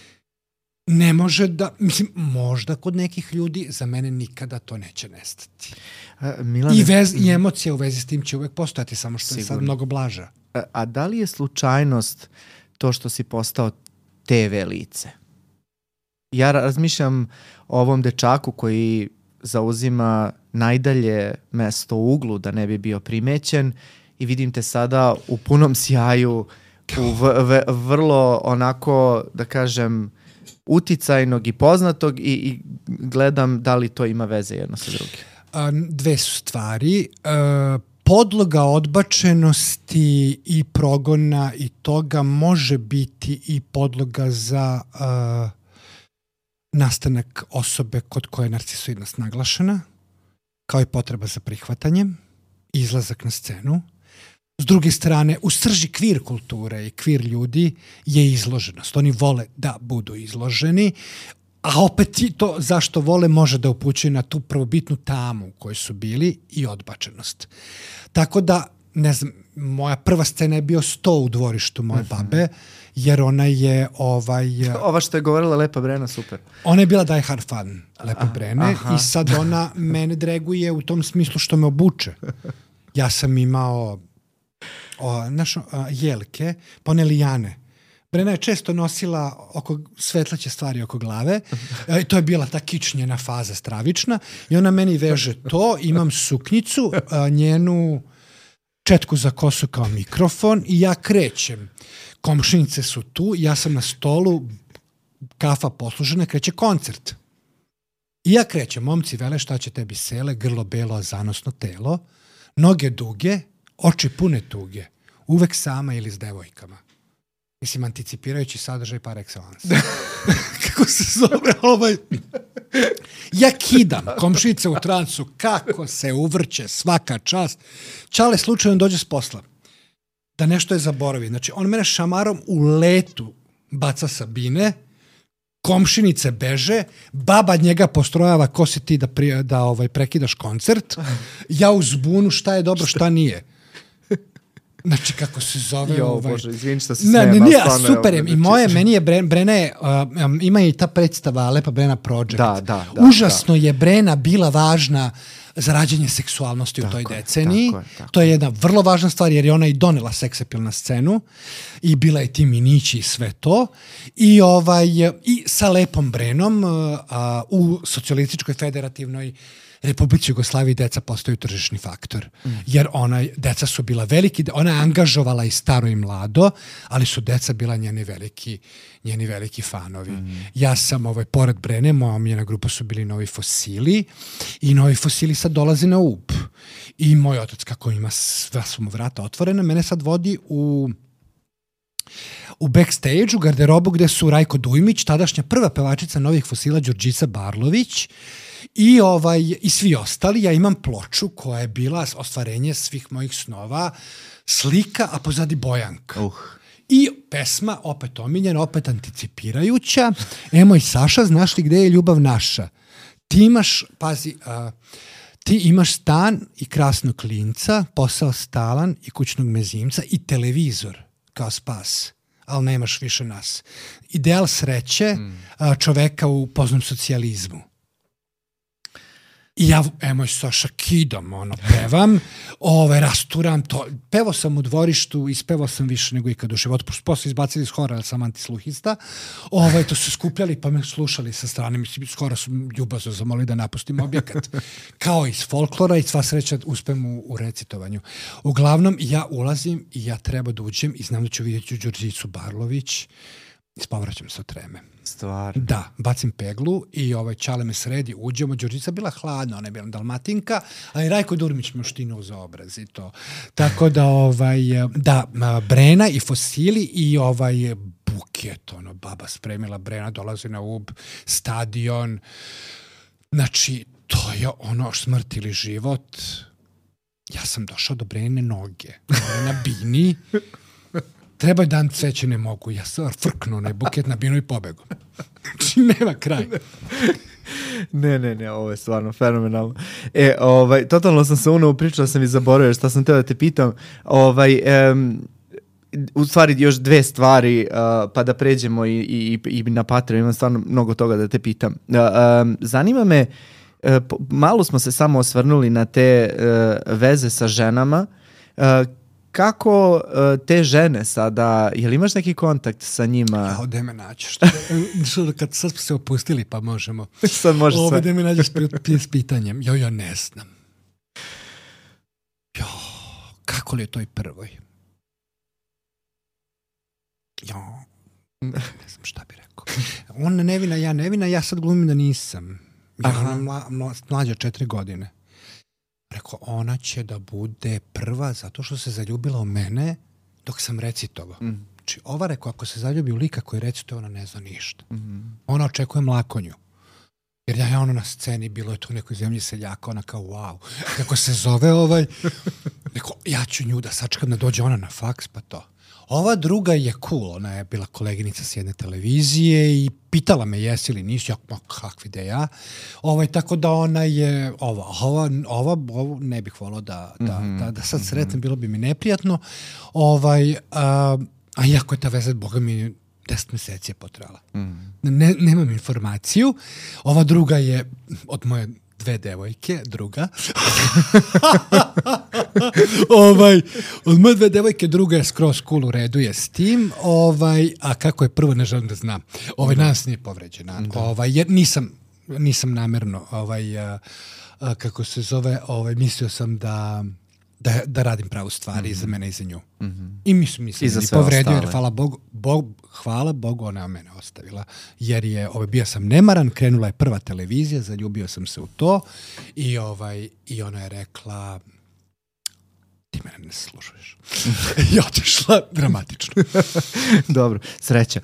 Ne može da, možda kod nekih ljudi, za mene nikada to neće nestati. Milane, I emocija u vezi s tim će uvek postojati, samo što je sad mnogo blaža. A da li je slučajnost to što si postao TV lice? Ja razmišljam o ovom dečaku koji zauzima najdalje mesto u uglu da ne bi bio primećen i vidim te sada u punom sjaju, u vrlo onako, da kažem, uticajnog i poznatog i gledam da li to ima veze jedno sa drugim. Dve su stvari. Podloga odbačenosti i progona i toga može biti i podloga za nastanak osobe kod koje je narcisoidnost naglašena, kao i potreba za prihvatanjem, izlazak na scenu. S druge strane, u srži kvir kulture i kvir ljudi je izloženost. Oni vole da budu izloženi, a opet i to zašto vole može da upućuje na tu prvobitnu tamu u kojoj su bili i odbačenost. Tako da, ne znam, moja prva scena je bio sto u dvorištu moje babe, jer ona je Ova što je govorila Lepa Brena, super. Ona je bila Die Hard fan Lepe Brene i sad ona mene dreguje u tom smislu što me obuče. Ja sam imao jelke, pa one lijane. Brena je često nosila svetlaće stvari oko glave. To je bila ta kičnjena faza stravična. I ona meni veže to. Imam suknjicu, njenu četku za kosu kao mikrofon i ja krećem. Komšinice su tu, ja sam na stolu, kafa poslužena, kreće koncert. I ja krećem, momci vele šta će tebi sele, grlo belo, a zanosno telo, noge duge, oči pune tuge, uvek sama ili s devojkama. Mislim, anticipirajući sadržaj par excellence. Kako se zove Ja kidam, komšinice u transu, kako se uvrće svaka čast. Čale slučajno dođe s posla. Da nešto je zaboravi. Znači, on mene šamarom u letu baca sa bine, komšinice beže, baba njega postrojava ko si ti da prekidaš koncert, ja u zbunu šta je dobro, šta nije. Znači, kako se zove... Bože, izvini što se smijem. Super je. I meni je Brena ima i ta predstava Lepa Brena Project. Da. Užasno je Brena bila važna za rađanje seksualnosti u toj deceniji. Tako. To je jedna vrlo važna stvar jer je ona i donela seksapil na scenu i bila je Tim Minići i sve to. I sa Lepom Brenom u socijalističkoj federativnoj Republici Jugoslaviji deca postaju tržišni faktor. Jer deca su bila ona je angažovala i staro i mlado, ali su deca bila njeni veliki fanovi. Ja sam, pored Brene, moja omiljena grupa su bili Novi Fosili i Novi Fosili sad dolaze na UB. I moj otac, kako ima sva su mu vrata otvorena, mene sad vodi u backstage, u garderobu gde su Rajko Dujmić, tadašnja prva pevačica Novih Fosila, Đurđica Barlović, i svi ostali. Ja imam ploču koja je bila ostvarenje svih mojih snova, slika, a pozadi Bojanka. I pesma, opet omiljena, opet anticipirajuća. Moj Saša, znaš li gde je ljubav naša? Ti imaš, ti imaš stan i krasnog klinca, posao stalan i kućnog mezimca i televizor kao spas, ali nemaš više nas. Ideal sreće čoveka u poznom socijalizmu. I ja, moj Saša, kidam, pevam, rasturam to. Pevao sam u dvorištu, ispevao sam više nego ikad u životu. Posle izbacili iz hora, jer sam antisluhista. To su skupljali, pa me slušali sa strane. Mislim, skoro su ljubazno zamolili da napustim objekat. Kao iz folklora i sva sreća uspem u recitovanju. Uglavnom, ja ulazim i ja treba da uđem i znam da ću vidjeti Đurđicu Barlović. Ispovraćam se od treme. Stvarno? Da, bacim peglu i Čale me sredi, uđemo. Đurđica bila hladna, ona je bila Dalmatinka, ali Rajko Durmić me oštinuo za obraz i to. Tako da, Brena i Fosili i buket, baba spremila, Brena dolazi na UB, stadion. Znači, to je smrt ili život. Ja sam došao do Brene noge. Na bini. Treba je dan cveće, ne mogu. Ja sam frknuo onaj buket na binu i pobegao. Znači, nema kraj. Ne, ovo je stvarno fenomenalno. Totalno sam se pričao, sam i zaboravio šta sam teo da te pitam. U stvari još dve stvari, pa da pređemo i na Patreon. Imam stvarno mnogo toga da te pitam. Zanima me, malo smo se samo osvrnuli na te veze sa ženama. Kako te žene sada, je li imaš neki kontakt sa njima? Gde me naćeš? Kad sad smo se opustili, pa možemo. Sad može sve. Gde me nađeš s pitanjem? Ja ne znam. Kako li je toj prvoj? Ne znam šta bi rekao. Ona nevina, ja sad glumim da nisam. Ja mlađa 4 godine. Rekao, ona će da bude prva zato što se zaljubila u mene dok sam recitovao. Znači, ova rekao, ako se zaljubi u lika koji recituje, ona ne zna ništa. Ona očekuje mlakonju. Jer ja na sceni, bilo je tu u nekoj zemlji seljaka, ona kao, wow. Kako se zove rekao, ja ću nju da sačekam da dođe ona na faks, pa to. Ova druga je cool, ona je bila koleginica s jedne televizije i pitala me jesi ili nisi, kakvi da ja. Tako da ona je, ova ne bih volao da sad sretnem, bilo bi mi neprijatno. A iako je ta veza, boga mi, 10 meseci je potrala. Nemam informaciju. Ova druga je od moje 2 devojke, druga. Od moje 2 devojke, druga je skroz cool, u redu je s tim. A kako je prvo, ne želim da znam. Nas nije povređena. Jer nisam namerno, kako se zove, mislio sam da radim pravu stvari za mene i za nju. I mislim ni povredio, jer hvala Bogu, ona mene ostavila. Jer je, bio sam nemaran, krenula je prva televizija, zaljubio sam se u to i ona je rekla, ti mene ne slušaš. I otišla dramatično. Dobro, sreća.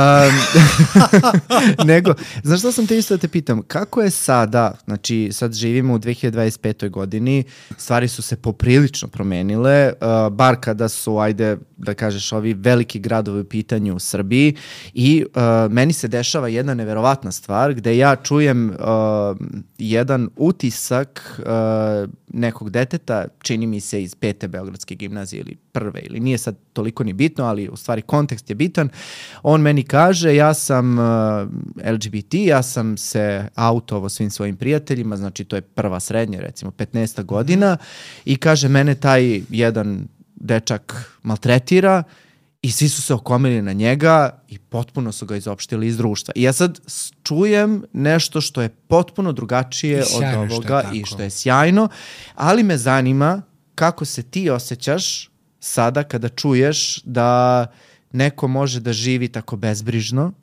Znaš što sam te isto da te pitam, kako je sada, znači sad živimo u 2025. godini, stvari su se poprilično promenile, bar kada su, da kažeš, ovi veliki gradovi u pitanju u Srbiji i meni se dešava jedna neverovatna stvar gde ja čujem jedan utisak nekog deteta, čini mi se iz 5. Beogradske gimnazije ili 1. ili nije sad toliko ni bitno, ali u stvari kontekst je bitan. On meni kaže, ja sam LGBT, ja sam se autovao svim svojim prijateljima, znači to je prva srednja, recimo 15 godina, i kaže, mene taj jedan dečak maltretira i svi su se okomili na njega i potpuno su ga izopštili iz društva. I ja sad čujem nešto što je potpuno drugačije od ovoga i što je sjajno, ali me zanima kako se ti osjećaš sada kada čuješ da neko može da živi tako bezbrižno.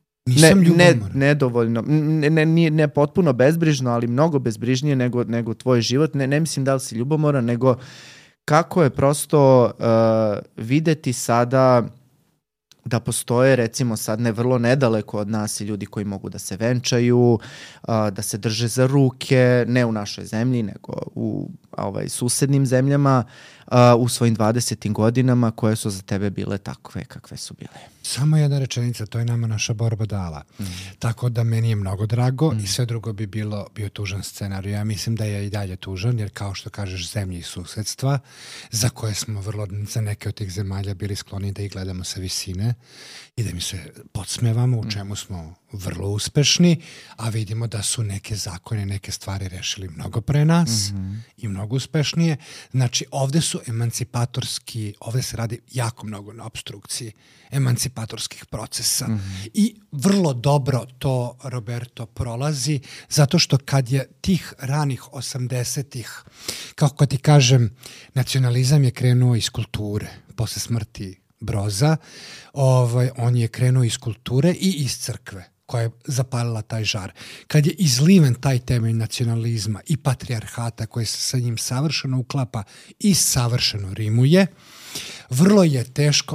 Nedovoljno, ne potpuno bezbrižno, ali mnogo bezbrižnije nego tvoj život. Ne mislim da li si ljubomoran, nego kako je prosto videti sada da postoje, recimo sad ne vrlo nedaleko od nas, i ljudi koji mogu da se venčaju, da se drže za ruke, ne u našoj zemlji, nego u susednim zemljama, u svojim 20. godinama, koje su za tebe bile takve kakve su bile. Samo jedna rečenica, to je nama naša borba dala. Tako da meni je mnogo drago i sve drugo bi bio tužan scenarij. Ja mislim da je i dalje tužan, jer kao što kažeš, zemlje i susedstva, za koje smo za neke od tih zemalja bili skloni da ih gledamo sa visine i da mi se podsmevamo, u čemu smo vrlo uspešni, a vidimo da su neke zakone, neke stvari rešili mnogo pre nas i mnogo uspešnije. Znači, ovde su ovde se radi jako mnogo na opstrukciji emancipatorskih procesa i vrlo dobro to Roberto prolazi, zato što kad je tih ranih 80-ih, kako ti kažem, nacionalizam je krenuo iz kulture posle smrti Broza, on je krenuo iz kulture i iz crkve koja je zapalila taj žar. Kad je izliven taj temelj nacionalizma i patrijarhata koji se sa njim savršeno uklapa i savršeno rimuje, vrlo je teško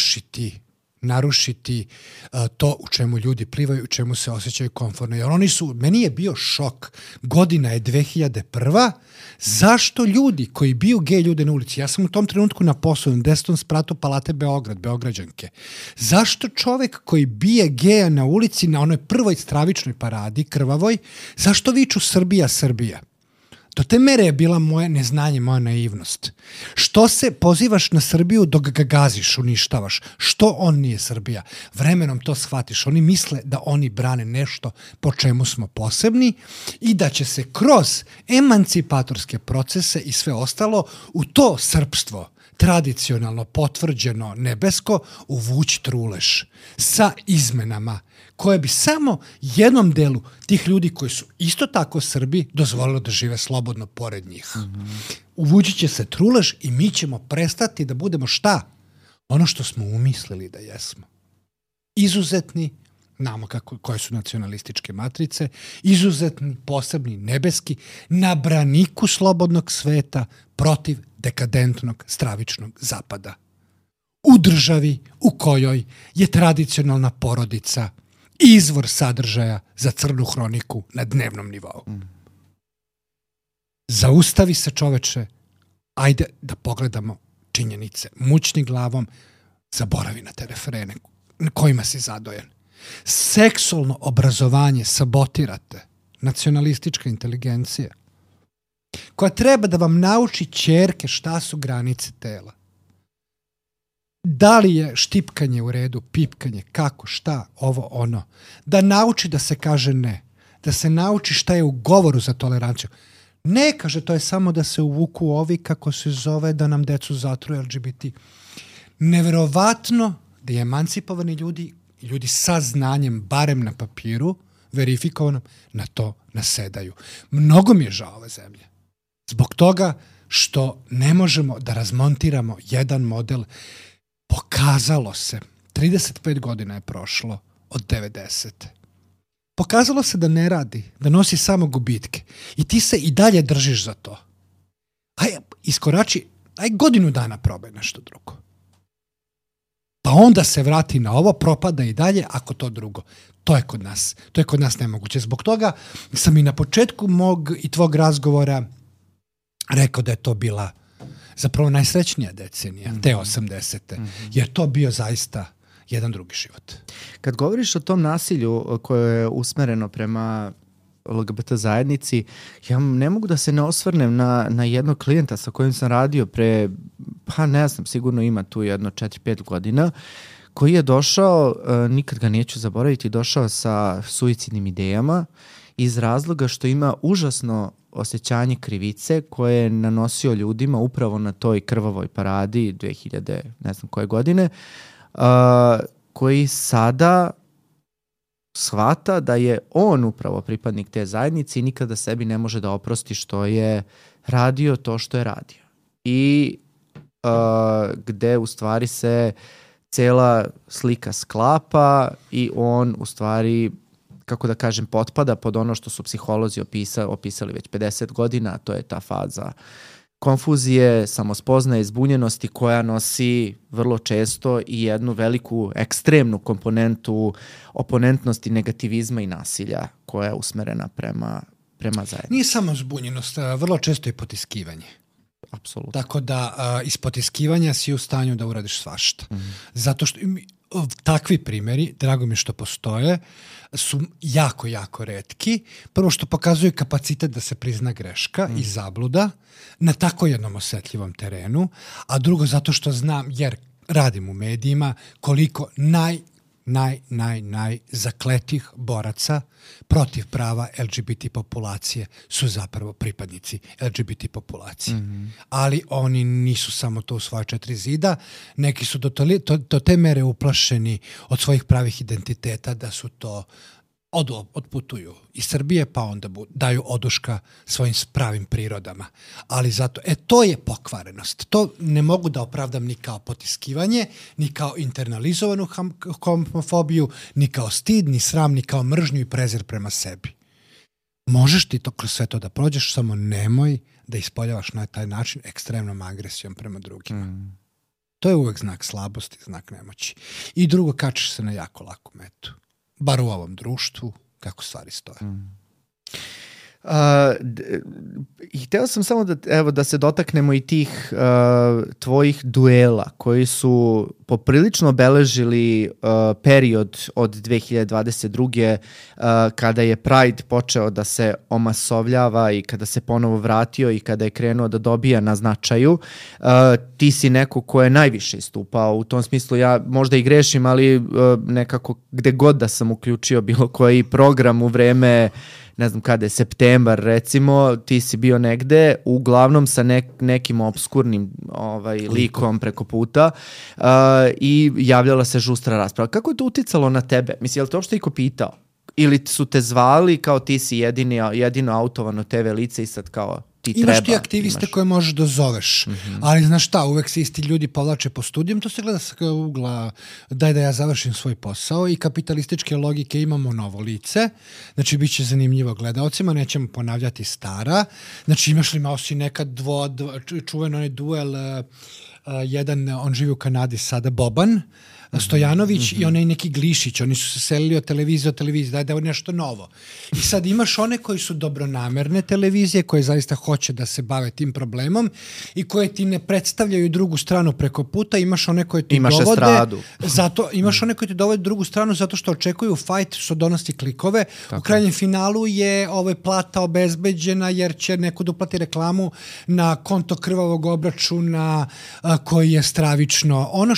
narušiti to u čemu ljudi plivaju, u čemu se osjećaju komfortno. Jer meni je bio šok. Godina je 2001. Zašto ljudi koji biju gej ljude na ulici, ja sam u tom trenutku na poslu, na 10. spratu Palate Beograd, Beograđanke, zašto čovek koji bije geja na ulici na onoj prvoj stravičnoj paradi, krvavoj, zašto viču Srbija, Srbija? Do te mere je bila moje neznanje, moja naivnost. Što se pozivaš na Srbiju dok ga gaziš, uništavaš? Što on nije Srbija? Vremenom to shvatiš. Oni misle da oni brane nešto po čemu smo posebni i da će se kroz emancipatorske procese i sve ostalo u to srpstvo tradicionalno potvrđeno nebesko uvući truleš sa izmenama koje bi samo jednom delu tih ljudi koji su isto tako Srbi dozvolilo da žive slobodno pored njih. Uvući će se trulež i mi ćemo prestati da budemo šta? Ono što smo umislili da jesmo. Izuzetni, znamo koje su nacionalističke matrice, izuzetni, posebni, nebeski, na braniku slobodnog sveta protiv dekadentnog, stravičnog zapada. U državi u kojoj je tradicionalna porodica izvor sadržaja za crnu hroniku na dnevnom nivou. Zaustavi se, čoveče, ajde da pogledamo činjenice. Mućni glavom, zaboravi na te referene kojima si zadojen. Seksualno obrazovanje sabotirate. Nacionalistička inteligencija koja treba da vam nauči ćerke šta su granice tela. Da li je štipkanje u redu, pipkanje, kako, šta, ovo, ono. Da nauči da se kaže ne. Da se nauči šta je u govoru za toleranciju. Ne, kaže, to je samo da se uvuku ovi, kako se zove, da nam decu zatruje LGBT. Neverovatno da je emancipovani ljudi sa znanjem, barem na papiru, verifikovanom, na to nasedaju. Mnogo mi je žao ove zemlje. Zbog toga što ne možemo da razmontiramo jedan model. Pokazalo se, 35 godina je prošlo od 90. Pokazalo se da ne radi, da nosi samo gubitke. I ti se i dalje držiš za to. Aj godinu dana probaj nešto drugo. Pa onda se vrati na ovo, propada i dalje, ako to drugo. To je kod nas nemoguće. Zbog toga sam i na početku mog i tvog razgovora rekao da je to bila zapravo najsrećnija decenija, te 80. Jer to bio zaista jedan drugi život. Kad govoriš o tom nasilju koje je usmereno prema LGBT zajednici, ja ne mogu da se ne osvrnem na jednog klijenta sa kojim sam radio pre, pa ne znam, sigurno ima tu jedno 4-5 godina, koji je došao, nikad ga neću zaboraviti, došao sa suicidnim idejama iz razloga što ima užasno osjećanje krivice koje je nanosio ljudima upravo na toj krvavoj paradi 2000, ne znam koje godine, koji sada shvata da je on upravo pripadnik te zajednice i nikada sebi ne može da oprosti što je radio to što je radio. I gde u stvari se cela slika sklapa i on u stvari, kako da kažem, potpada pod ono što su psiholozi opisali već 50 godina, a to je ta faza konfuzije, samospoznaje, zbunjenosti koja nosi vrlo često i jednu veliku ekstremnu komponentu oponentnosti, negativizma i nasilja koja je usmerena prema zajednici. Nije samo zbunjenost, vrlo često je potiskivanje. Apsolutno. Tako da iz potiskivanja si u stanju da uradiš svašta. Zato što takvi primjeri, drago mi što postoje, su jako, jako retki. Prvo što pokazuju kapacitet da se prizna greška i zabluda na tako jednom osetljivom terenu, a drugo zato što znam, jer radim u medijima, koliko najzakletih boraca protiv prava LGBT populacije su zapravo pripadnici LGBT populacije. Ali oni nisu samo to u svoje 4 zida, neki su do te mere uplašeni od svojih pravih identiteta da su to odputuju iz Srbije, pa onda daju oduška svojim pravim prirodama. Ali zato, to je pokvarenost. To ne mogu da opravdam ni kao potiskivanje, ni kao internalizovanu homofobiju, ni kao stid, ni sram, ni kao mržnju i prezir prema sebi. Možeš ti to kroz sve to da prođeš, samo nemoj da ispoljavaš na taj način ekstremnom agresijom prema drugima. To je uvek znak slabosti, znak nemoći. I drugo, kačiš se na jako laku metu. Bar u ovom društvu, kako stvari stoje. I hteo sam samo da se dotaknemo i tih tvojih duela koji su poprilično obeležili period od 2022. Kada je Pride počeo da se omasovljava i kada se ponovo vratio i kada je krenuo da dobija na značaju. Ti si neko ko je najviše istupao u tom smislu. Ja možda i grešim, ali nekako gde god da sam uključio bilo koji program u vreme, ne znam kada je, septembar recimo, ti si bio negde, uglavnom sa nekim obskurnim likom preko puta i javljala se žustra rasprava. Kako je to uticalo na tebe? Mislim, je li te uopšte iko pitao? Ili su te zvali kao ti si jedino autovano TV lice i sad kao ti treba? Imaš ti aktiviste koje možeš da zoveš, ali znaš šta, uvek se isti ljudi povlače po studijom, to se gleda sa ugla, daj da ja završim svoj posao i kapitalističke logike imamo novo lice, znači bit će zanimljivo gledaocima, nećemo ponavljati stara, znači imao si nekad čuveno onaj duel, jedan, on živi u Kanadi sada, Boban Stojanović i onaj neki Glišić, oni su se selili od televizije, daj da je nešto novo. I sad imaš one koji su dobronamerne televizije, koje zaista hoće da se bave tim problemom i koje ti ne predstavljaju drugu stranu preko puta, imaš one koje ti imaš one koje ti dovode drugu stranu zato što očekuju fight, što donosi klikove. Tako. U krajnjem finalu je plata obezbeđena jer će neko da uplati reklamu na konto krvavog obračuna koji je stravično. Ono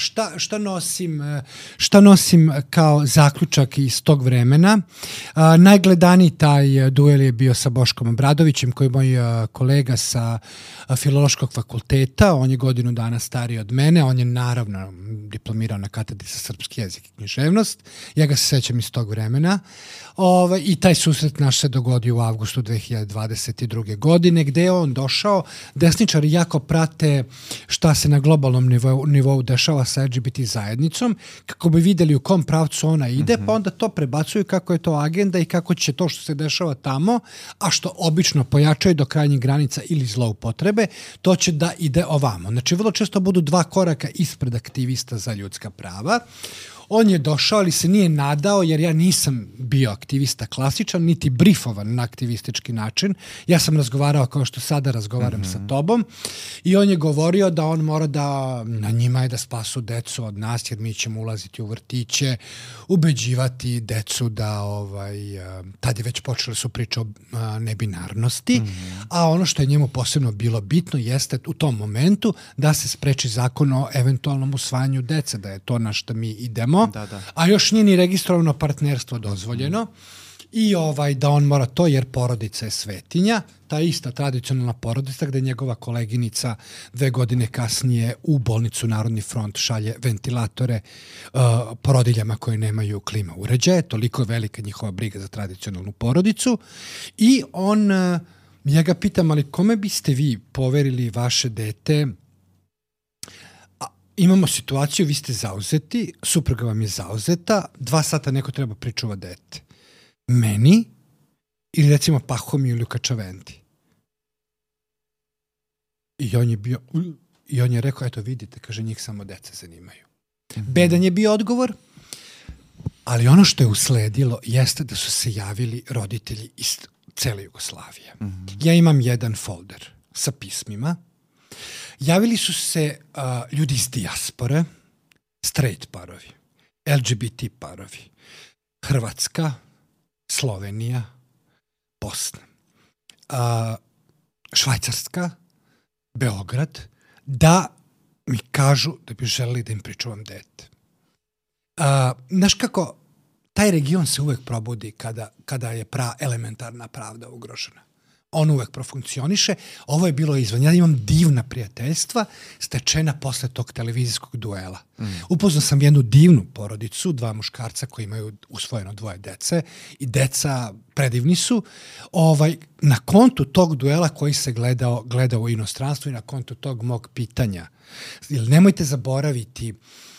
šta nosim kao zaključak iz tog vremena. Najgledaniji taj duel je bio sa Boškom Obradovićem, koji je moj kolega sa Filološkog fakulteta. On je godinu dana stariji od mene. On je naravno diplomirao na katedri za srpski jezik i književnost. Ja ga se sećam iz tog vremena. I taj susret naš se dogodio u avgustu 2022. godine, gde je on došao. Desničari jako prate šta se na globalnom nivou dešava sa LGBT zajednicom, kako bi videli u kom pravcu ona ide, pa onda to prebacuju kako je to agenda i kako će to što se dešava tamo, a što obično pojačaju do krajnjih granica ili zloupotrebe, to će da ide ovamo. Znači, vrlo često budu 2 koraka ispred aktivista za ljudska prava. On je došao, ali se nije nadao, jer ja nisam bio aktivista klasičan, niti brifovan na aktivistički način. Ja sam razgovarao kao što sada razgovaram sa tobom i on je govorio da on mora da, na njima je da spasu decu od nas, jer mi ćemo ulaziti u vrtiće, ubeđivati decu da, tad je već počele su priče o nebinarnosti, a ono što je njemu posebno bilo bitno jeste u tom momentu da se spreči zakon o eventualnom usvajanju dece, da je to na što mi idemo, a još nije ni registrovano partnerstvo dozvoljeno i da on mora to jer porodica je svetinja, ta ista tradicionalna porodica gde njegova koleginica 2 godine kasnije u bolnicu Narodni front šalje ventilatore porodiljama koje nemaju klima uređaje, toliko je velika njihova briga za tradicionalnu porodicu i ja ga pitam, ali kome biste vi poverili vaše dete? Imamo situaciju, vi ste zauzeti, supruga vam je zauzeta, 2 sata neko treba pričuva dete. Meni ili recimo Pahomiju ili Kačaventi. I on je rekao, eto vidite, kaže, njih samo deca zanimaju. Bedan je bio odgovor, ali ono što je usledilo jeste da su se javili roditelji iz cele Jugoslavije. Ja imam jedan folder sa pismima. Javili su se ljudi iz dijaspore, straight parovi, LGBT parovi, Hrvatska, Slovenija, Bosna, Švajcarska, Beograd, da mi kažu da bi želeli da im pričuvam dete. Znaš kako, taj region se uvek probudi kada je elementarna pravda ugrožena. On uvek profunkcioniše. Ovo je bilo izvan. Ja imam divna prijateljstva stečena posle tog televizijskog duela. Upoznao sam jednu divnu porodicu, 2 muškarca koji imaju usvojeno 2 dece i deca predivni su. Na kontu tog duela koji se gledao u inostranstvu i na kontu tog mog pitanja. Nemojte zaboraviti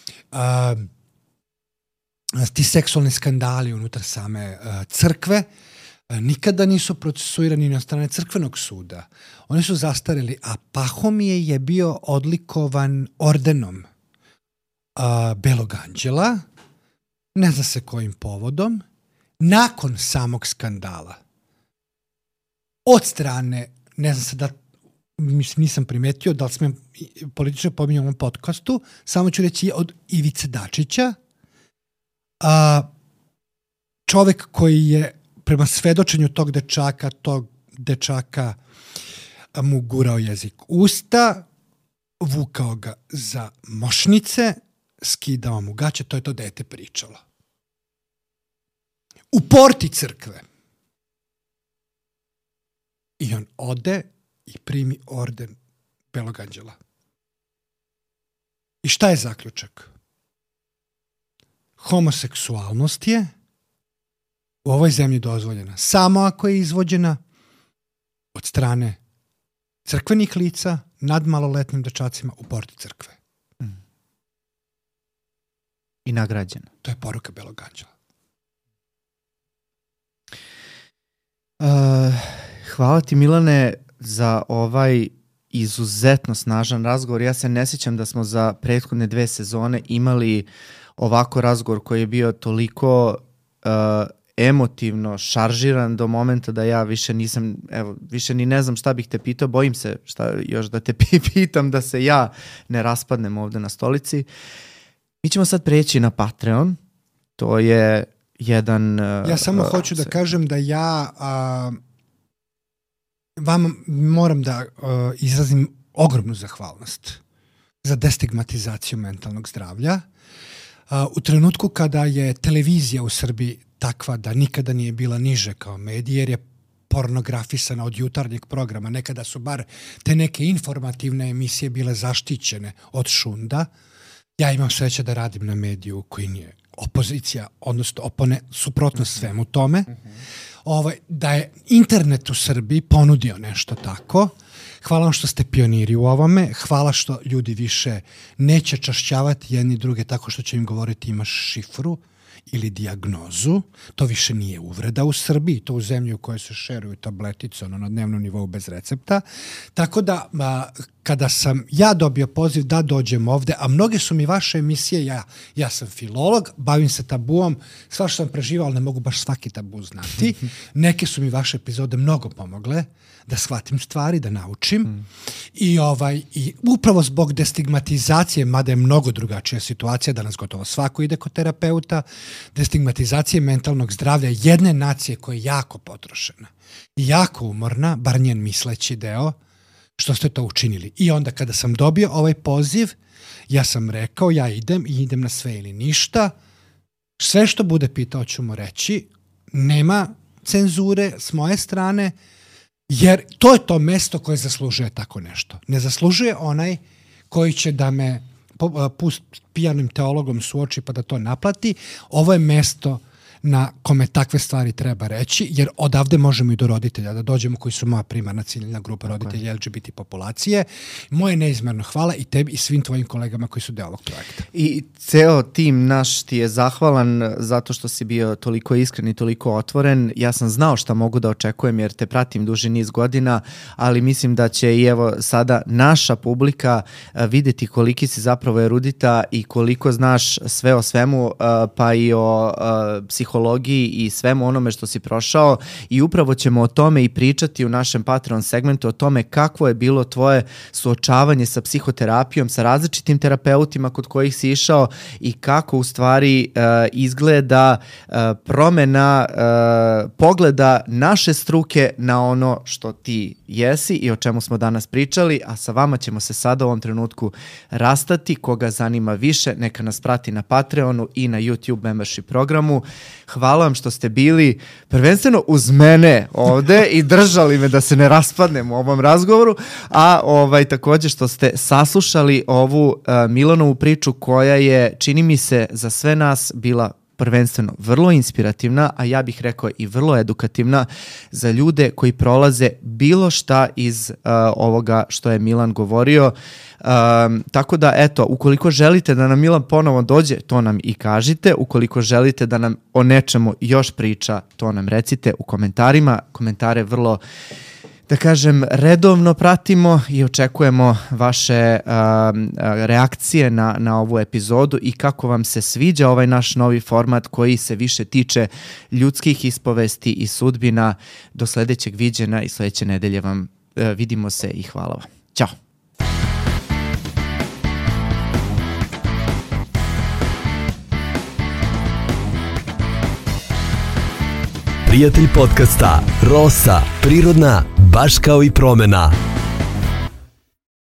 ti seksualni skandali unutar same crkve nikada nisu procesuirani na strane crkvenog suda. Oni su zastareli, a Pahomije je bio odlikovan ordenom Belog anđela, ne zna se kojim povodom, nakon samog skandala. Od strane, ne znam se da, nisam primetio da li smem politično pominjati u ovom podcastu, samo ću reći od Ivice Dačića, čovek koji je prema svedočenju tog dečaka mu gurao jezik usta, vukao ga za mošnice, skidao mu gaće, to je to dete pričalo. U porti crkve. I on ode i primi orden Belog anđela. I šta je zaključak? Homoseksualnost je u ovoj zemlji dozvoljena samo ako je izvođena od strane crkvenih lica nad maloletnim dečacima u porti crkve. I nagrađena. To je poruka Belog anđela. Hvala ti, Milane, za ovaj izuzetno snažan razgovor. Ja se ne sjećam da smo za prethodne 2 sezone imali ovako razgovor koji je bio toliko emotivno šaržiran do momenta da ja više nisam, više ni ne znam šta bih te pitao, bojim se šta još da te pitam da se ja ne raspadnem ovde na stolici. Mi ćemo sad preći na Patreon, to je jedan... Ja samo hoću da kažem da ja vam moram da izrazim ogromnu zahvalnost za destigmatizaciju mentalnog zdravlja. U trenutku kada je televizija u Srbiji takva da nikada nije bila niže kao medij, jer je pornografisana od jutarnjeg programa. Nekada su bar te neke informativne emisije bile zaštićene od šunda. Ja imam sreće da radim na mediju koji nije opozicija, odnosno suprotno svemu tome. Da je internet u Srbiji ponudio nešto tako. Hvala vam što ste pioniri u ovome. Hvala što ljudi više neće čašćavati jedni druge tako što će im govoriti imaš šifru ili dijagnozu. To više nije uvreda u Srbiji. To u zemlji u kojoj se šeruju tabletice na dnevnom nivou bez recepta. Tako da kada sam ja dobio poziv da dođem ovde, a mnoge su mi vaše emisije, ja sam filolog, bavim se tabuom, sva što sam preživao, ali ne mogu baš svaki tabu znati. Neke su mi vaše epizode mnogo pomogle da shvatim stvari, da naučim. I upravo zbog destigmatizacije, mada je mnogo drugačija situacija, danas gotovo svako ide kod terapeuta, destigmatizacije mentalnog zdravlja jedne nacije koja je jako potrošena i jako umorna, bar njen misleći deo, što ste to učinili. I onda kada sam dobio ovaj poziv, ja sam rekao, ja idem na sve ili ništa, sve što bude pitao ću mu reći, nema cenzure s moje strane, jer to je to mesto koje zaslužuje tako nešto. Ne zaslužuje onaj koji će da me pijanim teologom suoči pa da to naplati. Ovo je mesto na kome takve stvari treba reći, jer odavde možemo i do roditelja, da dođemo koji su moja primarna ciljna grupa roditelja LGBT populacije. Moje neizmerno hvala i tebi i svim tvojim kolegama koji su deo ovog projekta. I ceo tim naš ti je zahvalan zato što si bio toliko iskren i toliko otvoren. Ja sam znao šta mogu da očekujem jer te pratim duži niz godina, ali mislim da će i evo sada naša publika videti koliki si zapravo erudita i koliko znaš sve o svemu, pa i o psihologiji i svemu onome što si prošao i upravo ćemo o tome i pričati u našem Patreon segmentu, o tome kakvo je bilo tvoje suočavanje sa psihoterapijom, sa različitim terapeutima kod kojih si išao i kako u stvari izgleda promena pogleda naše struke na ono što ti jesi i o čemu smo danas pričali, a sa vama ćemo se sada u ovom trenutku rastati. Koga zanima više, neka nas prati na Patreonu i na YouTube membership programu. Hvala vam što ste bili prvenstveno uz mene ovde i držali me da se ne raspadnem u ovom razgovoru, a također što ste saslušali ovu Milanovu priču koja je, čini mi se, za sve nas bila prvenstveno vrlo inspirativna, a ja bih rekao i vrlo edukativna za ljude koji prolaze bilo šta iz ovoga što je Milan govorio. Tako da, eto, ukoliko želite da nam Milan ponovo dođe, to nam i kažite. Ukoliko želite da nam o nečemu još priča, to nam recite u komentarima. Komentare vrlo, da kažem, redovno pratimo i očekujemo vaše reakcije na ovu epizodu i kako vam se sviđa ovaj naš novi format koji se više tiče ljudskih ispovesti i sudbina. Do sledećeg viđenja i sledeće nedelje vam vidimo se i hvala vam. Ćao! Prijatelj podcasta Rosa, prirodna, baš kao i promena.